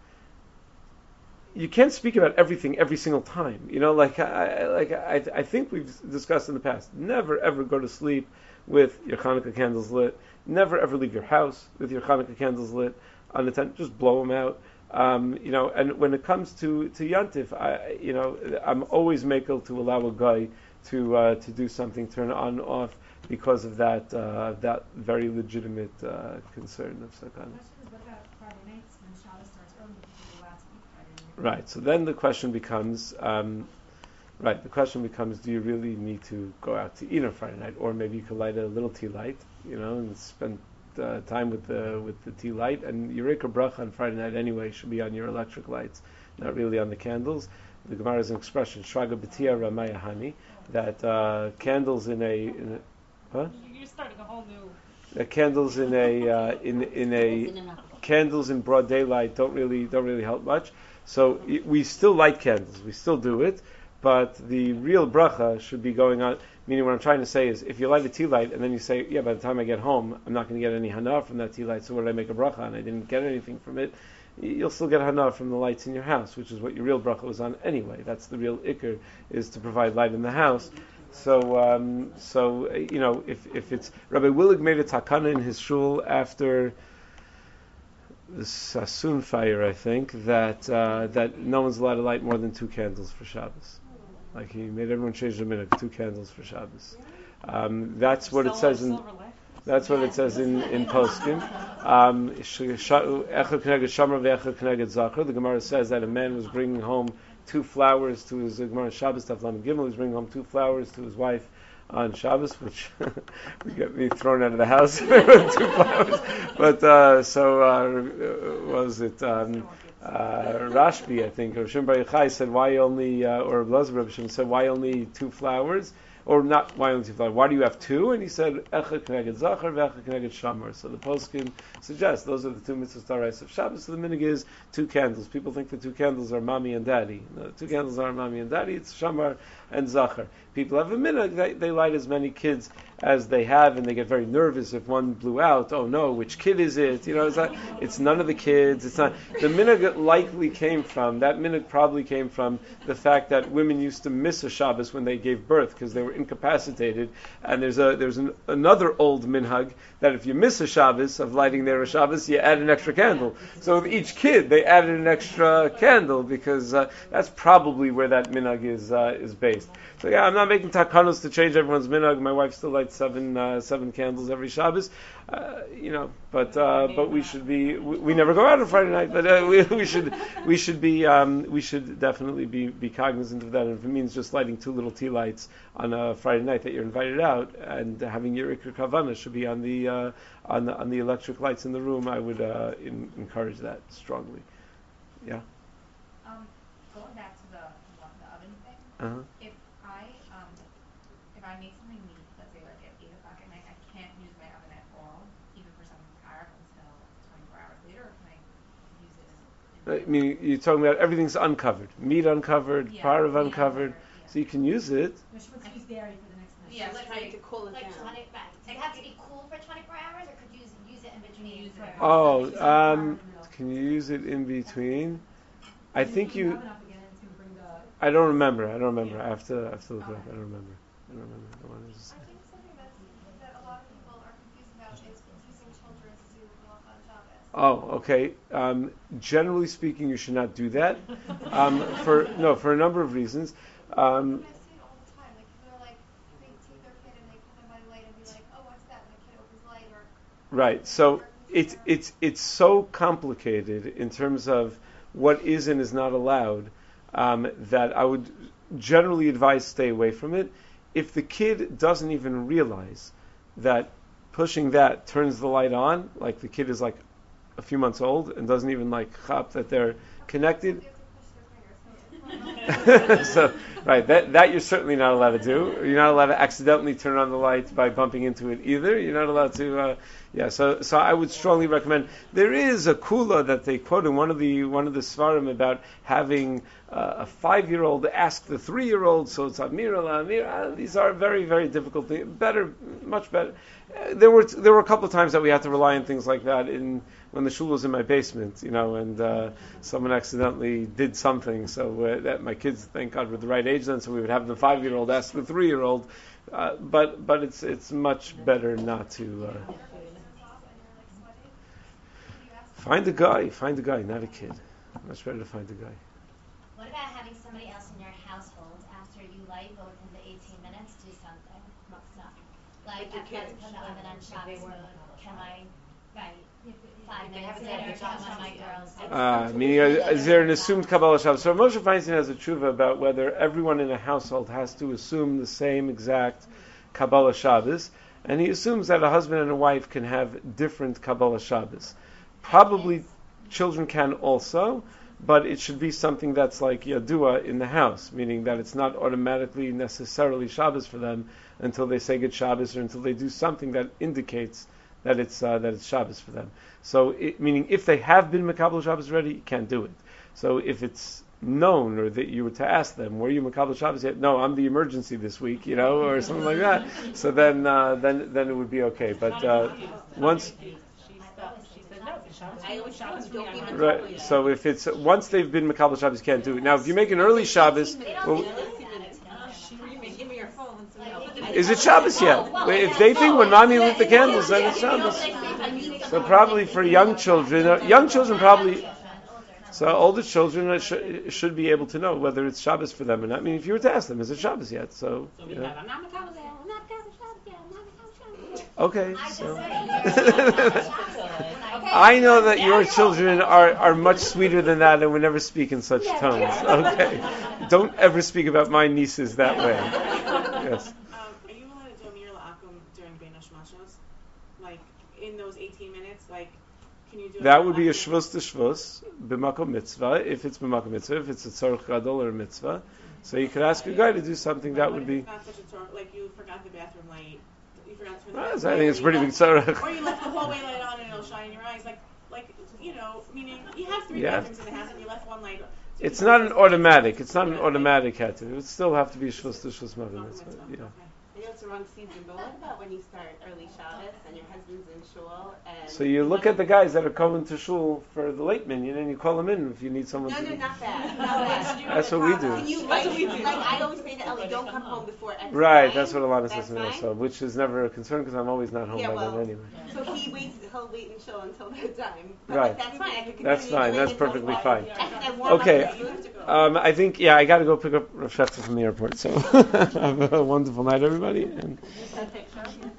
S1: You can't speak about everything every single time. You know, like I, like I, I think we've discussed in the past. Never ever go to sleep with your Hanukkah candles lit. Never ever leave your house with your Hanukkah candles lit unattended. Just blow them out. Um, you know, and when it comes to to Yantif, I, you know, I'm always makel to allow a guy to uh, to do something, turn on off because of that uh, that very legitimate uh, concern of sakana. Right. So then the question becomes, um, right. The question becomes: do you really need to go out to eat on Friday night, or maybe you could light a little tea light, you know, and spend uh, time with the with the tea light. And Eureka Bracha on Friday night anyway should be on your electric lights, not really on the candles. The Gemara has an expression: Shraga B'tia Ramaya Hani, that uh, candles in a, in a huh?
S8: You're starting a whole new.
S1: Uh, candles in a uh, in in a candles in broad daylight don't really don't really help much. So we still light candles, we still do it, but the real bracha should be going on. Meaning, what I'm trying to say is, if you light a tea light and then you say, "Yeah, by the time I get home, I'm not going to get any hana from that tea light. So what did I make a bracha on? I didn't get anything from it." You'll still get hana from the lights in your house, which is what your real bracha was on anyway. That's the real ikr, is to provide light in the house. So, um, so you know, if if it's Rabbi Willig made a takana in his shul after the Sassoon fire, I think, that uh, that no one's allowed to light more than two candles for Shabbos. Like he made everyone change the minute, two candles for Shabbos. Um, that's what it says in. That's what it says in in Poskim. Um, the Gemara says that a man was bringing home two flowers to his Gemara Shabbos. Taflam Gimel was bringing home two flowers to his wife on Shabbos, which we got me thrown out of the house with two flowers. But uh, so uh, was it um, uh, Rashbi, I think, or Shimon Bar Yochai said, why only, uh, or Elazar Shimon said, why only two flowers? Or not, why only two flowers? Why do you have two? And he said, Echa Kneged Zachar, Vecha Kneged Shamar. So the poskim suggests those are the two mitzvahs tarais of Shabbos. So the minig is two candles. People think the two candles are mommy and daddy. No, the two candles aren't mommy and daddy. It's Shamar and Zachar. people have a minhag, they, they light as many kids as they have, and they get very nervous if one blew out. Oh no, which kid is it? You know, it's not, it's none of the kids. It's not. The minhag likely came from, that minhag probably came from the fact that women used to miss a Shabbos when they gave birth because they were incapacitated. And there's a there's an, another old minhag that if you miss a Shabbos of lighting their Shabbos, you add an extra candle. So with each kid, they added an extra candle because uh, that's probably where that minhag is uh, is based. So yeah, I'm not making takanos to change everyone's minhag. My wife still lights seven uh, seven candles every Shabbos, uh, you know. But uh, but we should be. We, we never go out on Friday night, but uh, we, we should we should be um, we should definitely be, be cognizant of that. And if it means just lighting two little tea lights on a Friday night that you're invited out, and having your ikar kavana should be on the uh, on the on the electric lights in the room, I would uh, in, encourage that strongly. Yeah.
S10: Um, going back to the the oven thing.
S1: Uh-huh.
S10: If I um if I make something meat, let's say like at eight o'clock at night, I can't use my oven at all, even for something powerful until twenty-four hours later. Or can I use it? In, in
S1: I mean, you're talking about everything's uncovered, meat uncovered,
S10: yeah,
S1: parve
S10: meat
S1: uncovered,
S10: yeah.
S1: so you can use it.
S6: No, she wants to use dairy for the next night.
S10: Yeah, let's
S2: trying
S10: say
S2: to cool it
S11: Like
S2: down.
S11: twenty, right. Does it have to be cool for twenty-four hours, or could you use, use it in between?
S10: use it.
S1: Oh, um, can you use it in between? I think you. I don't remember. I don't remember. I have to, I have to look it up. I don't remember. I don't remember. I don't want to just-
S9: I think something that's, that a lot of people are confused about is using children to do malach on Shabbos.
S1: Oh, okay. Um, generally speaking, you should not do that. Um, for no, for a number of reasons. Um,
S9: I see it all the time. Like people are like, they take their kid and they put them by the light and be like, oh, what's that? And the kid opens light or.
S1: Right. So it's it's it's so complicated in terms of what is and is not allowed um, that I would generally advise stay away from it. If the kid doesn't even realize that pushing that turns the light on, like the kid is like a few months old and doesn't even like chop that they're connected. So, right, that that you're certainly not allowed to do. You're not allowed to accidentally turn on the light by bumping into it either. You're not allowed to, uh, yeah. So, so I would strongly recommend. There is a kula that they quote in one of the one of the svarim about having uh, a five-year-old ask the three-year-old. So it's amir ala amir. Uh, these are very very difficult things. Better, much better. Uh, there were there were a couple of times that we had to rely on things like that in. When the shul was in my basement, you know, and uh, someone accidentally did something, so uh, that my kids, thank God, were the right age then, so we would have the five-year-old ask the three-year-old, uh, but but it's it's much better not to uh, find a guy, find a guy, not a kid. Much better to find a guy.
S11: What about having somebody else in your household after you light, go within the eighteen minutes, do something? Like,
S2: Like your
S11: after I
S2: kids.
S11: put the oven on Shabbos mode, can I, right, five
S10: They
S11: minutes
S10: have
S11: later,
S10: it
S11: come
S10: on
S11: on my
S10: Shabbos,
S11: girls?
S1: Uh, meaning, uh, is there an assumed Kabbalah Shabbos? So Moshe Feinstein has a tshuva about whether everyone in a household has to assume the same exact Kabbalah Shabbos, and he assumes that a husband and a wife can have different Kabbalah Shabbos. Probably children can also, but it should be something that's like Yadua in the house, meaning that it's not automatically necessarily Shabbos for them until they say good Shabbos or until they do something that indicates that it's uh, that it's Shabbos for them. So, it, meaning if they have been Makabel Shabbos already, you can't do it. So if it's known, or that you were to ask them, were you Makabel Shabbos yet? No, I'm the emergency this week, you know, or something like that. So then, uh, then, then it would be okay. But uh, once,
S2: I always Shabbos don't even
S1: right. So if it's once they've been Makabel Shabbos, you can't do it. Now, if you make an early Shabbos, well, is it Shabbos yet? If they think when mommy lit the candles, then it's Shabbos. So probably for young children, uh, young children probably. So older children uh, sh- should be able to know whether it's Shabbos for them or not. I mean, if you were to ask them, is it Shabbos yet? So, you know. Okay, so I know that your children are, are much sweeter than that and would never speak in such tones. Okay, don't ever speak about my nieces that way. Yes.
S2: Um, are you allowed to do Amir La'akum during Bein Hashmashos? Like in those eighteen minutes, like can you do?
S1: That would be a shvus to shvus b'makom mitzvah if it's b'makom mitzvah. If it's a tzorch gadol or a mitzvah, so you could ask a guy to do something that would be.
S2: It's not such a tzorch, like you forgot the bathroom light. You forgot to turn the
S1: Well,
S2: bathroom
S1: I think
S2: light,
S1: it's
S2: or
S1: pretty
S2: you
S1: big
S2: left-
S1: tzorch.
S2: Or you left the hallway light on and it'll shine in your eyes. Like like, you know, meaning you have three
S1: Yeah.
S2: bedrooms in the house and you left one light on. So
S1: It's
S2: you
S1: not
S2: can
S1: an
S2: also-
S1: automatic. It's not an automatic heter. It would still have to be shvus to shvus magen. That's what, yeah.
S12: I know it's the wrong season, but what about when you start early Shabbos and your husband's in shul and...
S1: So you look at the guys that are coming to shul for the late minyan and you call them in if you need someone
S12: No,
S1: to
S12: no,
S1: do.
S12: not that. Not that.
S1: That's what we do.
S12: Can you, like, like, I always say to Ellie, don't come home before X
S1: Right,
S12: time.
S1: that's what Alana says
S12: That's
S1: to me
S12: fine?
S1: also, which is never a concern because I'm always not home
S12: Yeah,
S1: by
S12: well,
S1: then anyway.
S12: so he waits, he'll wait in shul until that time. But
S1: Right.
S12: like, that's fine, I could continue
S1: That's fine.
S12: doing
S1: That's
S12: it until
S1: perfectly
S12: five.
S1: fine.
S12: I think I warm
S1: Okay.
S12: up the food.
S1: Um, I think, yeah, I got to go pick up Rav Shefter from the airport. So have a wonderful night, everybody. And
S12: That picture.